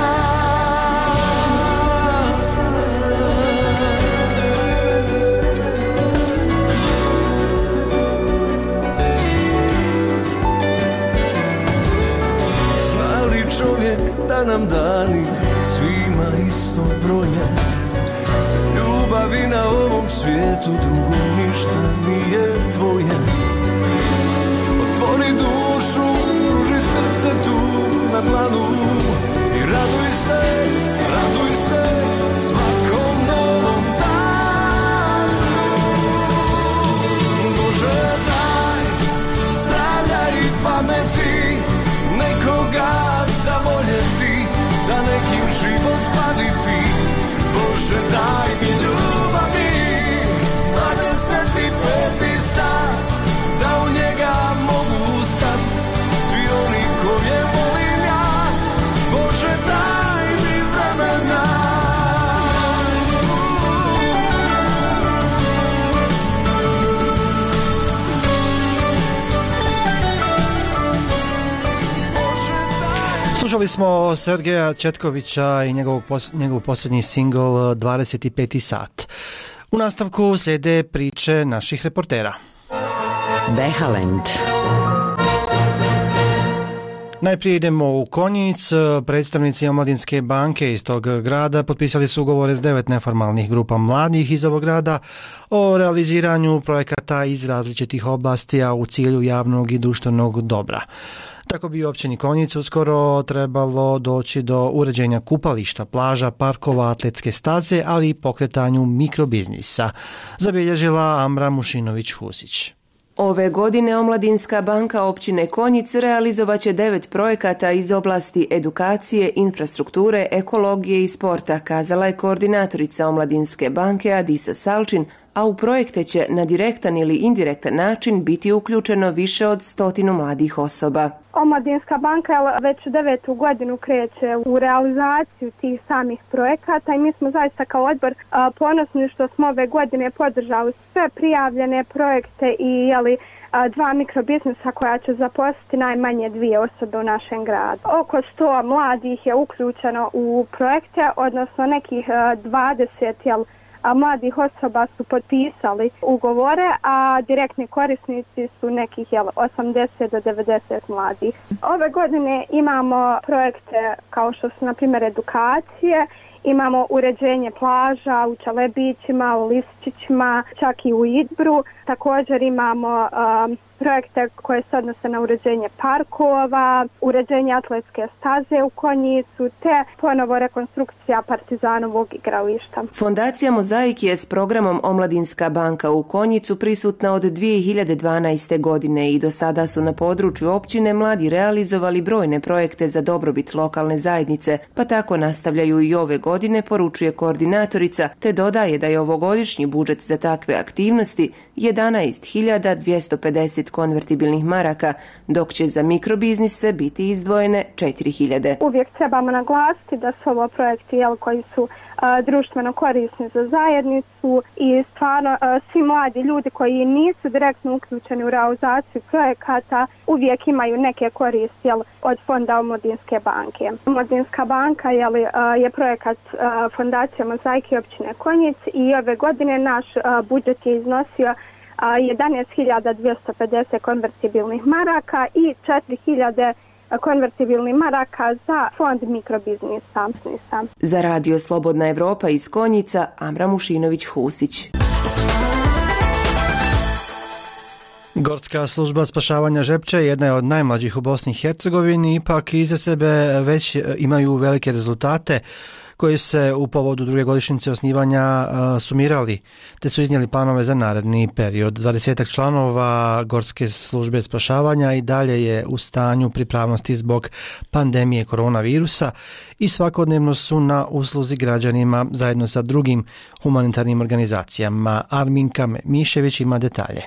Zna li čovjek da nam dani svima isto broje? Za ljubavi na ovom svijetu drugo ništa nije tvoje. Otvori dušu, pruži srce tu na dlanu i raduj se svakom novom danu. Bože daj, zdravlja i pameti, nekoga zavoljeti, za nekim život slaviti. Bože daj mi ljubavi, 25. sat, da u njega mogu ustat, svi oni koje volim ja. Bože daj mi vremena. Slušali smo Sergeja Četkovića i njegov posljednji singl 25. sat. U nastavku slijede priče naših reportera. Behalend. Najprije idemo u Konjic. Predstavnici Omladinske banke iz tog grada potpisali su ugovore s 9 neformalnih grupa mladih iz ovog grada o realiziranju projekata iz različitih oblasti, a u cilju javnog i društvenog dobra. Tako bi u općini Konjic uskoro trebalo doći do uređenja kupališta, plaža, parkova, atletske staze, ali i pokretanju mikrobiznisa, zabilježila Amra Mušinović-Husić. Ove godine Omladinska banka općine Konjic realizovat će 9 projekata iz oblasti edukacije, infrastrukture, ekologije i sporta, kazala je koordinatorica Omladinske banke Adisa Salčin, a u projekte će na direktan ili indirektan način biti uključeno više od 100 mladih osoba. Omladinska banka već 9. godinu kreće u realizaciju tih samih projekata i mi smo zaista kao odbor ponosni što smo ove godine podržali sve prijavljene projekte i 2 mikrobiznisa koja će zaposliti najmanje 2 osobe u našem gradu. Oko 100 mladih je uključeno u projekte, odnosno nekih 20 mladih osoba su potpisali ugovore, a direktni korisnici su nekih 80 do 90 mladih. Ove godine imamo projekte kao što su na primjer edukacije, imamo uređenje plaža u Čalebićima, u Liščićima, čak i u Idbru. Također imamo projekte koje se odnose na uređenje parkova, uređenje atletske staze u Konjicu, te ponovo rekonstrukcija Partizanovog igrališta. Fondacija Mozaik je s programom Omladinska banka u Konjicu prisutna od 2012. godine i do sada su na području općine mladi realizovali brojne projekte za dobrobit lokalne zajednice, pa tako nastavljaju i ove godine, poručuje koordinatorica, te dodaje da je ovogodišnji budžet za takve aktivnosti 11.250 konvertibilnih maraka, dok će za mikrobiznise biti izdvojene 4.000. Uvijek trebamo naglasiti da su ovo projekti koji su društveno korisni za zajednicu i stvarno svi mladi ljudi koji nisu direktno uključeni u realizaciju projekata uvijek imaju neke koristi od fonda Omladinske banke. Omladinska banka je projekat fondacije Mozaik i općine Konjic i ove godine naš budžet je iznosio 11.250 konvertibilnih maraka i 4.000 konvertibilnih maraka za fond mikrobiznisa. Za Radio Slobodna Evropa iz Konjica, Amra Mušinović-Husić. Gorska služba spašavanja Žepče jedna je od najmlađih u Bosni i Hercegovini, ipak iza sebe već imaju velike rezultate koji se u povodu druge godišnjice osnivanja sumirali, te su iznijeli planove za naredni period. 20 članova Gorske službe spašavanja i dalje je u stanju pripravnosti zbog pandemije koronavirusa i svakodnevno su na usluzi građanima zajedno sa drugim humanitarnim organizacijama. Arminka Mišević ima detalje.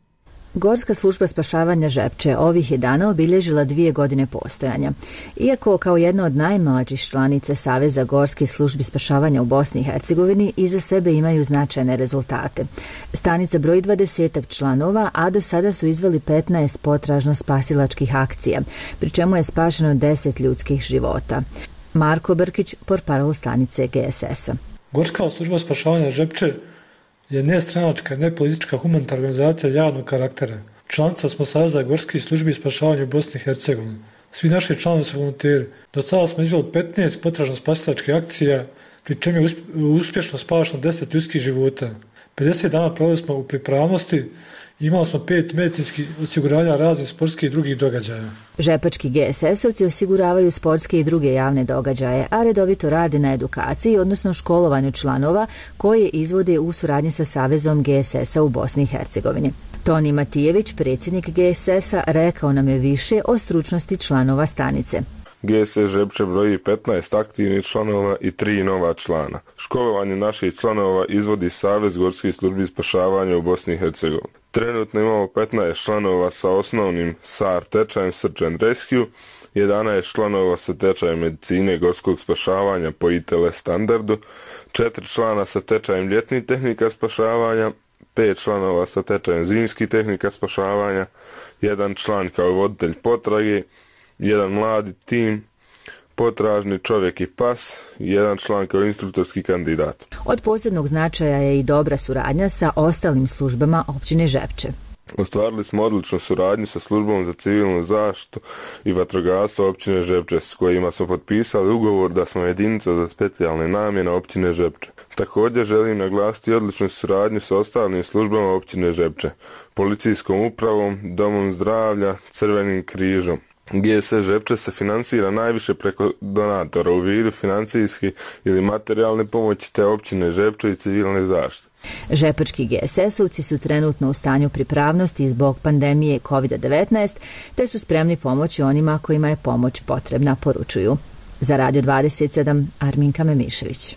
Gorska služba spašavanja Žepče ovih je dana obilježila 2 godine postojanja. Iako kao jedna od najmlađih članica Saveza gorskih službi spašavanja u Bosni i Hercegovini iza sebe imaju značajne rezultate. Stanica broji 20 članova, a do sada su izveli 15 potražno-spasilačkih akcija, pri čemu je spašeno 10 ljudskih života. Marko Brkić, portparol stanice GSS-a. Gorska služba spašavanja Žepče je nestranačka, nepolitička humanitarna organizacija javnog karaktera. Članica smo Saveza gorskih službi spašavanja u Bosni i Hercegovini. Svi naši članovi su volonteri. Do sada smo izveli 15 potražno-spasilačkih akcija, pri čemu je uspješno spašeno 10 ljudskih života. 50 dana proveli smo u pripravnosti. Imali smo 5 medicinskih osiguranja raznih sportskih i drugih događaja. Žepački GSS-ovci osiguravaju sportske i druge javne događaje, a redovito rade na edukaciji, odnosno školovanju članova koje izvode u suradnji sa Savezom GSS-a u Bosni i Hercegovini. Toni Matijević, predsjednik GSS-a, rekao nam je više o stručnosti članova stanice. GSS Žepče broji 15 aktivnih članova i 3 nova člana. Školovanje naših članova izvodi Savez gorskih službi spašavanja u Bosni i Hercegovini. Trenutno imamo 15 članova sa osnovnim SAR tečajem Search and Rescue, 11 članova sa tečajem medicine gorskog spašavanja po ITL standardu, 4 člana sa tečajem ljetnih tehnika spašavanja, 5 članova sa tečajem zimskih tehnika spašavanja, 1 član kao voditelj potrage, 1 mladi tim, potražni čovjek i pas, 1 član kao instruktorski kandidat. Od posebnog značaja je i dobra suradnja sa ostalim službama općine Žepče. Ostvarili smo odličnu suradnju sa službom za civilnu zaštitu i vatrogastvo općine Žepče, s kojima smo potpisali ugovor da smo jedinica za specijalne namjene općine Žepče. Također želim naglasiti odličnu suradnju sa ostalim službama općine Žepče, policijskom upravom, domom zdravlja, Crvenim križom. GSS Žepče se financira najviše preko donatora u vidu financijske ili materijalne pomoći te općine Žepče i civilne zaštite. Žepački GSS-ovci su trenutno u stanju pripravnosti zbog pandemije COVID-19, te su spremni pomoći onima kojima je pomoć potrebna, poručuju. Za Radio 27, Arminka Memišević.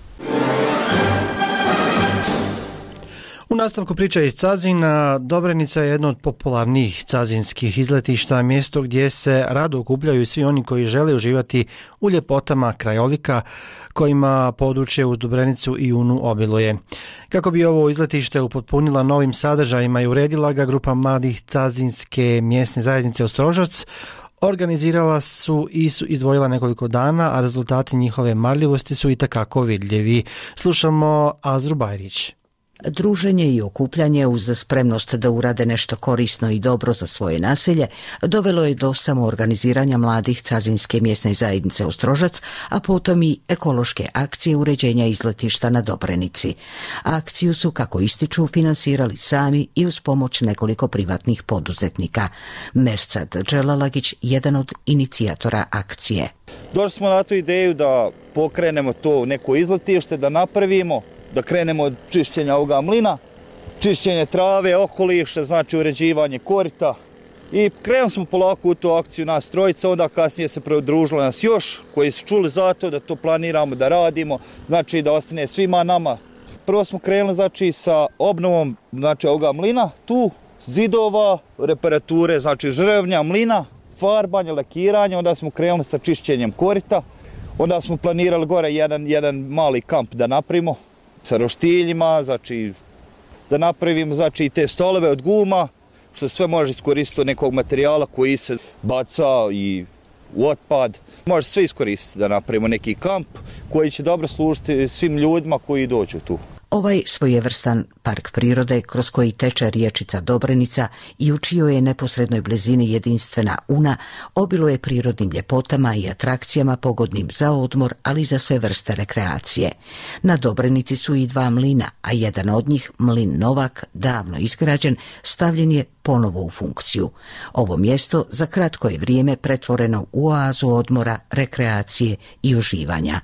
U nastavku priča iz Cazina, Dobrenica je jedno od popularnijih cazinskih izletišta, mjesto gdje se rado okupljaju svi oni koji žele uživati u ljepotama krajolika kojima područje uz Dobrenicu i Unu obiluje. Kako bi ovo izletište upotpunila novim sadržajima i uredila ga, grupa mladih cazinske mjesne zajednice Ostrožac organizirala su i su izdvojila nekoliko dana, a rezultati njihove marljivosti su i takako vidljivi. Slušamo Azru Bajrić. Druženje i okupljanje uz spremnost da urade nešto korisno i dobro za svoje naselje dovelo je do samoorganiziranja mladih cazinske mjesne zajednice Ostrožac, a potom i ekološke akcije uređenja izletišta na Dobrenici. Akciju su, kako ističu, finansirali sami i uz pomoć nekoliko privatnih poduzetnika. Mersad Dželalagić, jedan od inicijatora akcije. Došli smo na tu ideju da pokrenemo to neko izletište, da napravimo, da krenemo od čišćenja ovoga mlina, čišćenje trave, okoliša, znači uređivanje korita. I krenuli smo polako u tu akciju nas trojica, onda kasnije se pridružilo nas još, koji su čuli za to da to planiramo, da radimo, znači da ostane svima nama. Prvo smo krenuli znači sa obnovom znači ovoga mlina, tu zidova, reparature, znači žrevnja mlina, farbanje, lakiranje, onda smo krenuli sa čišćenjem korita, onda smo planirali gore jedan mali kamp da napravimo, sa roštiljima, znači da napravimo znači te stolove od guma, što sve može iskoristiti od nekog materijala koji se baca i u otpad. Može sve iskoristiti da napravimo neki kamp koji će dobro služiti svim ljudima koji dođu tu. Ovaj svojevrstan park prirode kroz koji teče riječica Dobrenica i u čijoj je neposrednoj blizini jedinstvena Una obiluje prirodnim ljepotama i atrakcijama pogodnim za odmor, ali i za sve vrste rekreacije. Na Dobrenici su i 2 mlina, a jedan od njih, mlin Novak, davno izgrađen, stavljen je ponovo u funkciju. Ovo mjesto za kratko je vrijeme pretvoreno u oazu odmora, rekreacije i uživanja.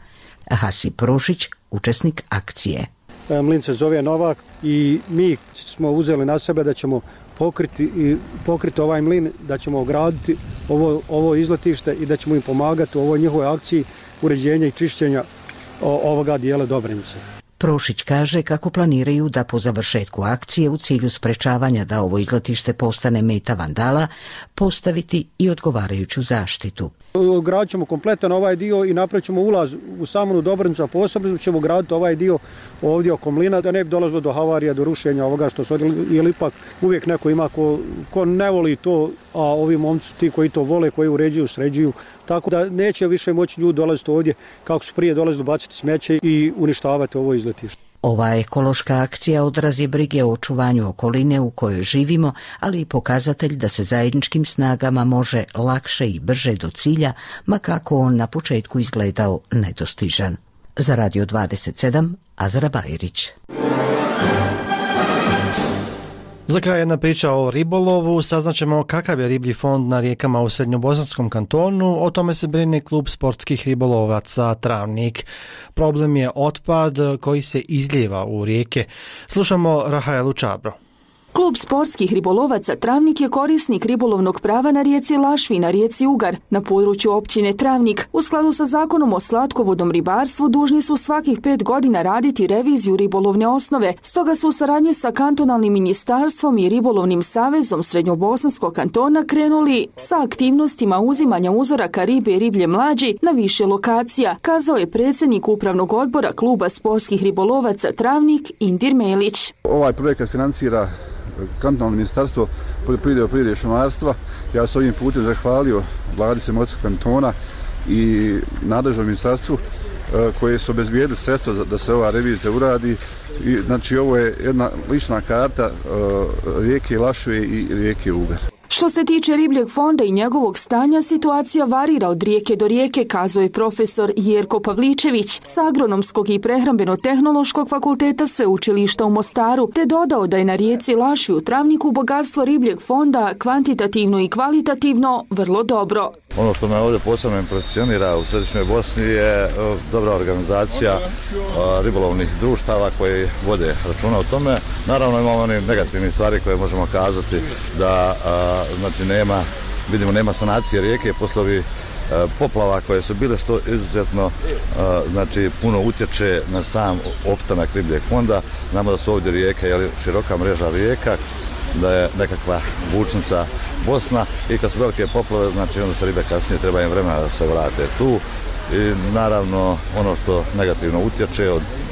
Hasi Prošić, učesnik akcije. Mlin se zove Novak i mi smo uzeli na sebe da ćemo pokriti ovaj mlin, da ćemo ograditi ovo izletište i da ćemo im pomagati u ovoj njihovoj akciji uređenja i čišćenja ovoga dijela Dobrenice. Prošić kaže kako planiraju da po završetku akcije u cilju sprečavanja da ovo izletište postane meta vandala, postaviti i odgovarajuću zaštitu. Gradit ćemo kompletan ovaj dio i napravit ćemo ulaz u samu Dobrenicu, a posebno ćemo graditi ovaj dio ovdje oko mlina da ne bi dolazilo do havarija, do rušenja ovoga što se odjeli, jer ipak uvijek neko ima ko ne voli to, a ovi momci ti koji to vole, koji uređuju, sređuju, tako da neće više moći ljudi dolaziti ovdje kako su prije dolazili baciti smeće i uništavati ovo izletište. Ova ekološka akcija odraz je brige o očuvanju okoline u kojoj živimo, ali i pokazatelj da se zajedničkim snagama može lakše i brže do cilja, ma kako on na početku izgledao nedostižan. Za Radio 27, Azra Bajrić. Za kraj jedna priča o ribolovu. Saznaćemo kakav je riblji fond na rijekama u Srednjobosanskom kantonu. O tome se brine klub sportskih ribolovaca Travnik. Problem je otpad koji se izlijeva u rijeke. Slušamo Rahaelu Čabro. Klub sportskih ribolovaca Travnik je korisnik ribolovnog prava na rijeci Lašvi i na rijeci Ugar. Na području općine Travnik, u skladu sa zakonom o slatkovodnom ribarstvu, dužni su svakih 5 godina raditi reviziju ribolovne osnove. Stoga su u saradnji sa kantonalnim ministarstvom i ribolovnim savezom Srednjobosanskog kantona krenuli sa aktivnostima uzimanja uzoraka ribe i riblje mlađi na više lokacija, kazao je predsjednik upravnog odbora kluba sportskih ribolovaca Travnik Indir Melić. Ovaj projekat financira kantonalno ministarstvo poljoprivrede i šumarstva. Ja sam ovim putem zahvalio vladi Srednjobosanskog kantona i nadležnom ministarstvu koje su obezbijedili sredstva da se ova revizija uradi. I, znači, ovo je jedna lična karta rijeke Lašve i rijeke Ugar. Što se tiče ribljeg fonda i njegovog stanja, situacija varira od rijeke do rijeke, kazao je profesor Jerko Pavličević sa Agronomskog i Prehrambeno-tehnološkog fakulteta Sveučilišta u Mostaru, te dodao da je na rijeci Lašvi u Travniku bogatstvo ribljeg fonda kvantitativno i kvalitativno vrlo dobro. Ono što me ovdje posebno impresionira u središnjoj Bosni je dobra organizacija ribolovnih društava koji vode računa o tome. Naravno imamo one negativne stvari koje možemo kazati da znači nema sanacije rijeke poslovi poplava koje su bile, što izuzetno znači puno utječe na sam opstanak ribljeg fonda. Znamo da su ovdje rijeke, široka mreža rijeka, da je nekakva vučnica Bosna i kad su velike poplave, znači onda se ribe kasnije treba im vremena da se vrate tu. I naravno ono što negativno utječe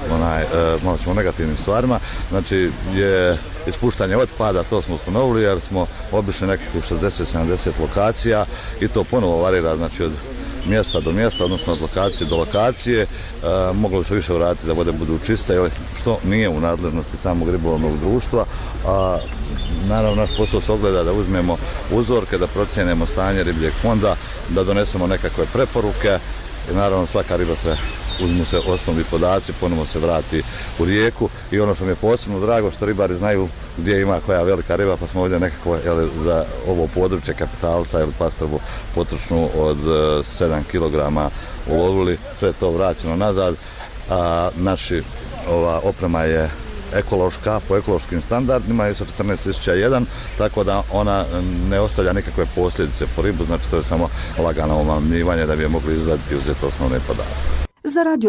malo ćemo o negativnim stvarima, znači je ispuštanje otpada, to smo ustanovili jer smo obišli nekakvih 60-70 lokacija i to ponovo varira, znači od mjesta do mjesta, odnosno od lokacije do lokacije. Moglo bi se više vratiti da vode budu čiste, što nije u nadležnosti samog ribolovnog društva. Naravno, naš posao se ogleda da uzmemo uzorke, da procijenimo stanje ribljeg fonda, da donesemo nekakve preporuke i naravno svaka riba uzmu se osnovni podaci, ponovno se vrati u rijeku i ono što mi je posebno drago što ribari znaju gdje ima koja velika riba, pa smo ovdje nekako za ovo područje Kapitalca ili Pastrvu potrošnu od 7 kg ulovili, sve to vraćeno nazad, a ova oprema je ekološka, po ekološkim standardima je sa 14.001, tako da ona ne ostavlja nikakve posljedice po ribu, znači to je samo lagano omamljivanje da bi je mogli izvaditi i uzeti osnovne podatke. Za Radio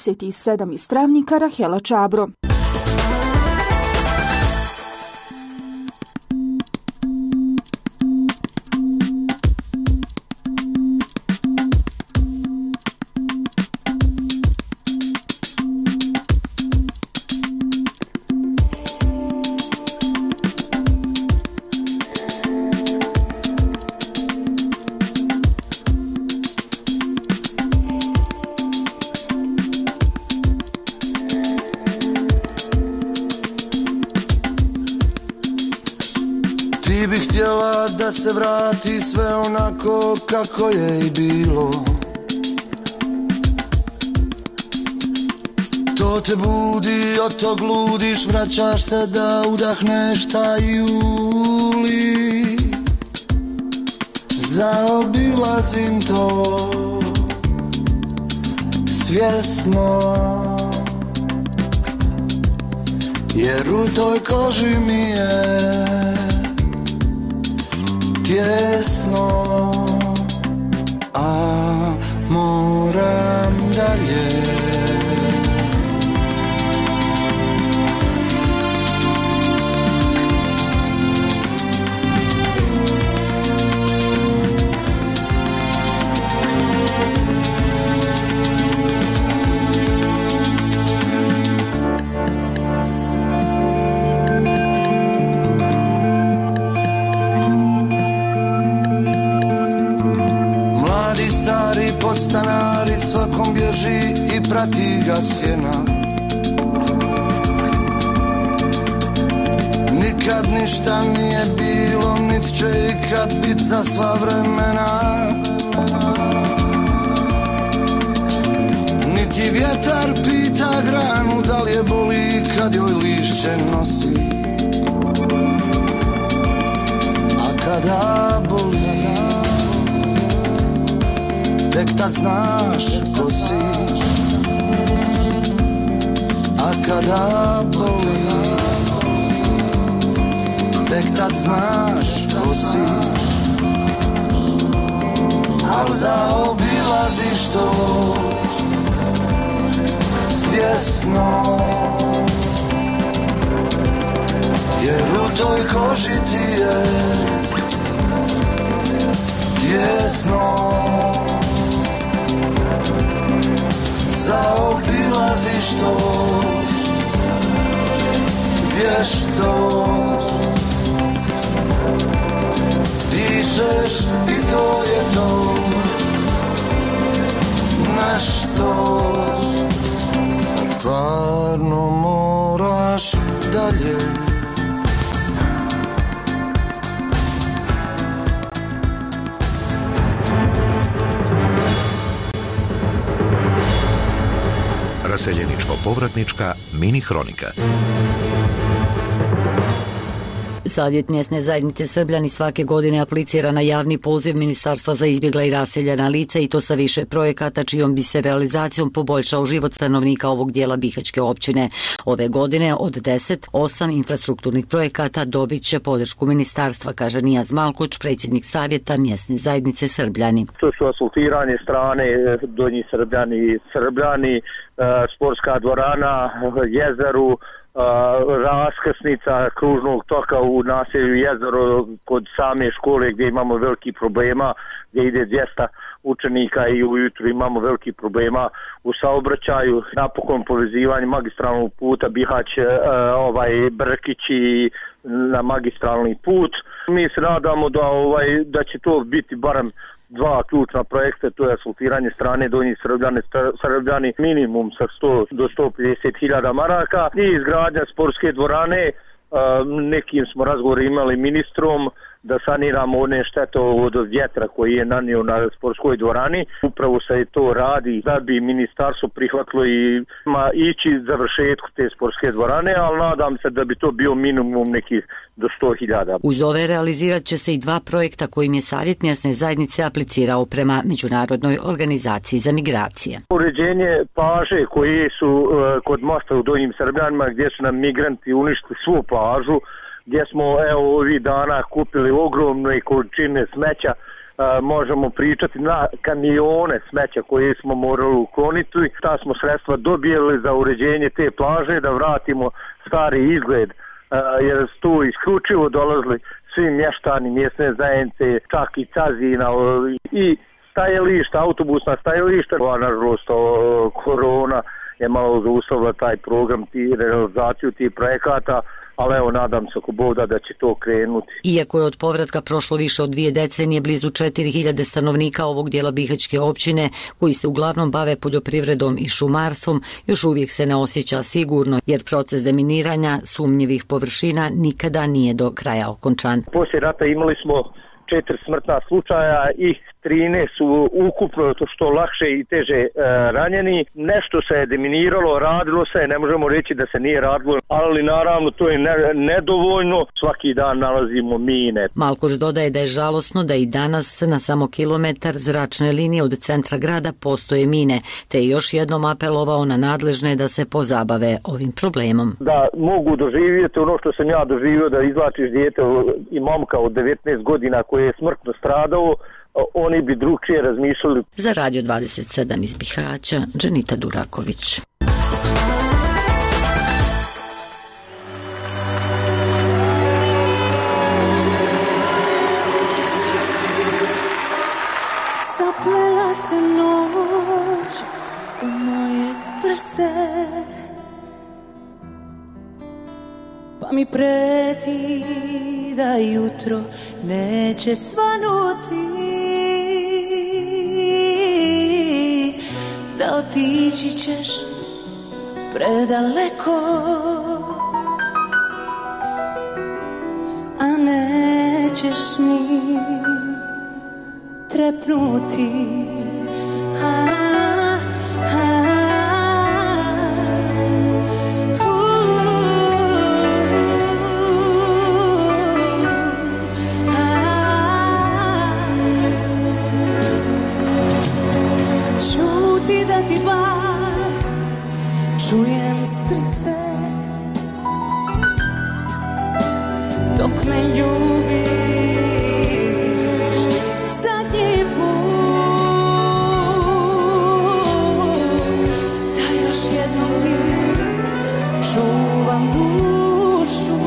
27 iz Travnika, Rahela Čabro. Da se vrati sve onako kako je i bilo. To te budi, od tog ludiš, vraćaš se da udahneš taj juli. Zaobilazim to, svjesno, jer u toj koži mi je tjesno, a moram dalje. Podstanari svakom bježi i prati ga sjena. Nikad ništa nije bilo, nit će ikad bit za sva vremena. Niti vjetar pita granu da li je boli kad joj lišće nosi. A kada boli, tek tad znaš ko si. A kada boli, tek tad znaš ko si. Al zaobilaziš to svjesno, jer u toj koži ti je tjesno. Zaobilaziš to vješto, dišeš i to je to nešto. Sad stvarno moraš dalje. Raseljeničko-povratnička mini hronika. Savjet mjesne zajednice Srbljani svake godine aplicira na javni poziv Ministarstva za izbjegla i raseljena lica i to sa više projekata čijom bi se realizacijom poboljšao život stanovnika ovog dijela Bihaćke općine. Ove godine od 8 infrastrukturnih projekata dobit će podršku ministarstva, kaže Nijaz Malkuć, predsjednik Savjeta mjesne zajednice Srbljani. To su asfaltiranje strane Donji Srbljani, sportska dvorana, jezeru, raskrsnica kružnog toka u naselju Jezero kod same škole gdje imamo veliki problema, gdje ide 200 učenika i ujutru imamo veliki problema u saobraćaju. Napokon povezivanje magistralnog puta Bihać, Brkić i na magistralni put. Mi se nadamo da će to biti barem 2 ključna projekta, to je asfaltiranje strane Donji Srbljani minimum sa 100 do 150.000 maraka i izgradnja sportske dvorane. Nekim smo razgovor imali ministrom da saniramo one štete od vjetra koji je nanio na sportskoj dvorani. Upravo se to radi da bi ministarstvo prihvatilo i ići završetku te sportske dvorane, ali nadam se da bi to bio minimum nekih do 100.000. Uz ove realizirat će se i 2 projekta kojim je Savjet mjesne zajednice aplicirao prema Međunarodnoj organizaciji za migracije. Uređenje plaže koje su kod mosta u Donjim Srbljanima gdje su nam migranti uništili svu plažu, gdje smo ovih dana kupili ogromne količine smeća, možemo pričati na kamione smeća koje smo morali ukloniti. Ta smo sredstva dobijeli za uređenje te plaže da vratimo stari izgled, jer su tu isključivo dolazili svi mještani mjesne zajednice, čak i Cazina i stajališta, autobusna stajališta. Nažalost, korona je malo zaustavila taj program, realizaciju tih projekata, ali evo nadam se ako Bog da će to krenuti. Iako je od povratka prošlo više od 2 decenije, blizu 4.000 stanovnika ovog dijela Bihaćke općine, koji se uglavnom bave poljoprivredom i šumarstvom, još uvijek se ne osjeća sigurno, jer proces deminiranja sumnjivih površina nikada nije do kraja okončan. Poslije rata imali smo 4 smrtna slučaja i 13 su ukupno to što lakše i teže ranjeni. Nešto se je deminiralo, radilo se, ne možemo reći da se nije radilo, ali naravno to je nedovoljno. Svaki dan nalazimo mine. Malkoš dodaje da je žalosno da i danas na samo kilometar zračne linije od centra grada postoje mine, te je još jednom apelovao na nadležne da se pozabave ovim problemom. Da mogu doživjeti ono što sam ja doživio, da izvlačiš dijete i momka od 19 godina koji je smrtno stradao, oni bi drugčije razmišljali. Za Radio 27 iz Bihaća, Dženita Duraković. Zaplela se noć u moje prste, pa mi preti da jutro neće svanuti, da otići ćeš predaleko, a nećeš ni trepnuti. Čuti da ti bar čujem srce dok me ljubiš zadnji put, da još jednom ti čuvam dušu,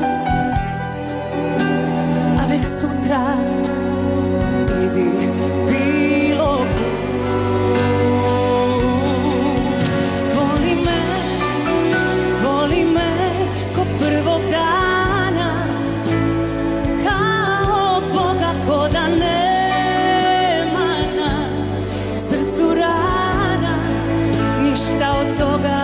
a već sutra idi bilo put. Voli me ko prvog dana, kao Boga ko da nema na srcu rana, ništa od toga.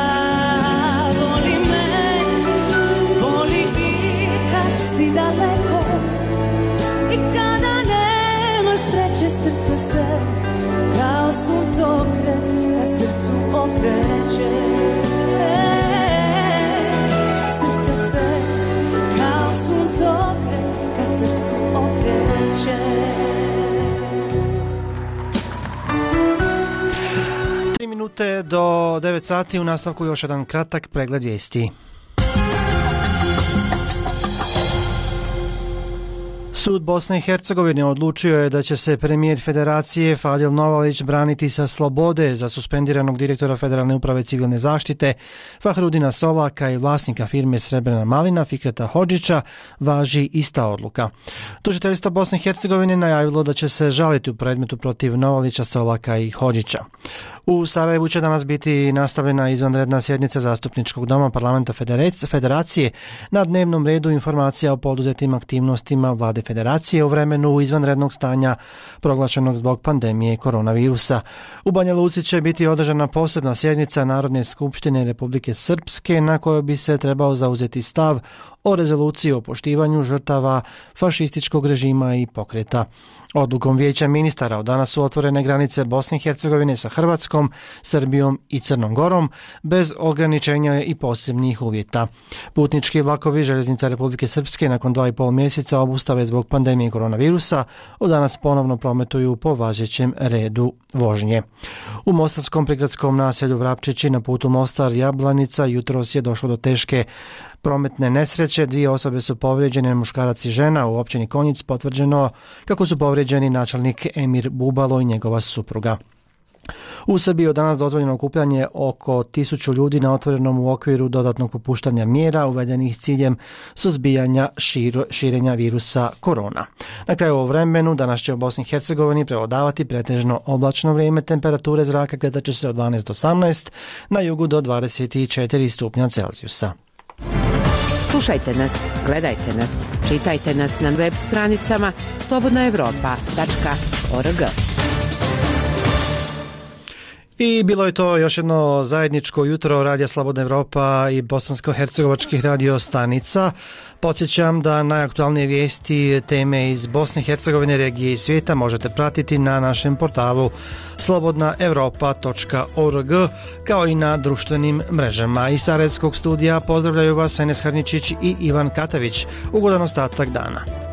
Voli i kad si daleko i kada nemaš sreće, srce se kao suncokret na srcu okreće. Srce se kao suncokret ka srcu okreće. 3 minute do 9 sati, u nastavku još jedan kratak pregled vijesti. Sud Bosne i Hercegovine odlučio je da će se premijer Federacije Fadil Novalić braniti sa slobode za suspendiranog direktora Federalne uprave civilne zaštite Fahrudina Solaka i vlasnika firme Srebrna malina Fikreta Hodžića, važi ista odluka. Tužiteljstvo Bosne i Hercegovine najavilo da će se žaliti u predmetu protiv Novalića, Solaka i Hodžića. U Sarajevu će danas biti nastavljena izvanredna sjednica Zastupničkog doma Parlamenta Federacije. Na dnevnom redu informacija o poduzetim aktivnostima vlade Federacije u vremenu izvanrednog stanja proglašenog zbog pandemije koronavirusa. U Banja Luci će biti održana posebna sjednica Narodne skupštine Republike Srpske na kojoj bi se trebao zauzeti stav o rezoluciji o poštivanju žrtava fašističkog režima i pokreta. Odlukom Vijeća ministara od danas su otvorene granice Bosne i Hercegovine sa Hrvatskom, Srbijom i Crnom Gorom bez ograničenja i posebnih uvjeta. Putnički vlakovi Željeznica Republike Srpske nakon 2,5 mjeseca obustave zbog pandemije koronavirusa od danas ponovno prometuju po važećem redu vožnje. U mostarskom prigradskom naselju Vrapčići na putu Mostar-Jablanica jutros je došlo do teške prometne nesreće. 2 osobe su povrijeđene, muškarac i žena. U općini Konjic potvrđeno kako su povrijeđeni načelnik Emir Bubalo i njegova supruga. U Srbiji je od danas dozvoljeno okupljanje oko 1000 ljudi na otvorenom u okviru dodatnog popuštanja mjera uvedenih s ciljem suzbijanja širenja virusa korona. Na kraju ovog vremenu danas će u Bosni i Hercegovini prevladavati pretežno oblačno vrijeme, temperature zraka kretat će se od 12 do 18, na jugu do 24 stupnja Celzijusa. Slušajte nas, gledajte nas, čitajte nas na web stranicama slobodnaevropa.org. I bilo je to još jedno zajedničko jutro Radija Slobodna Evropa i bosansko-hercegovačkih radio stanica. Podsjećam da najaktualnije vijesti, teme iz Bosne i Hercegovine, regije i svijeta možete pratiti na našem portalu slobodnaevropa.org kao i na društvenim mrežama. Iz Sarajevskog studija pozdravljaju vas Enes Harničić i Ivan Katavić. Ugodan ostatak dana.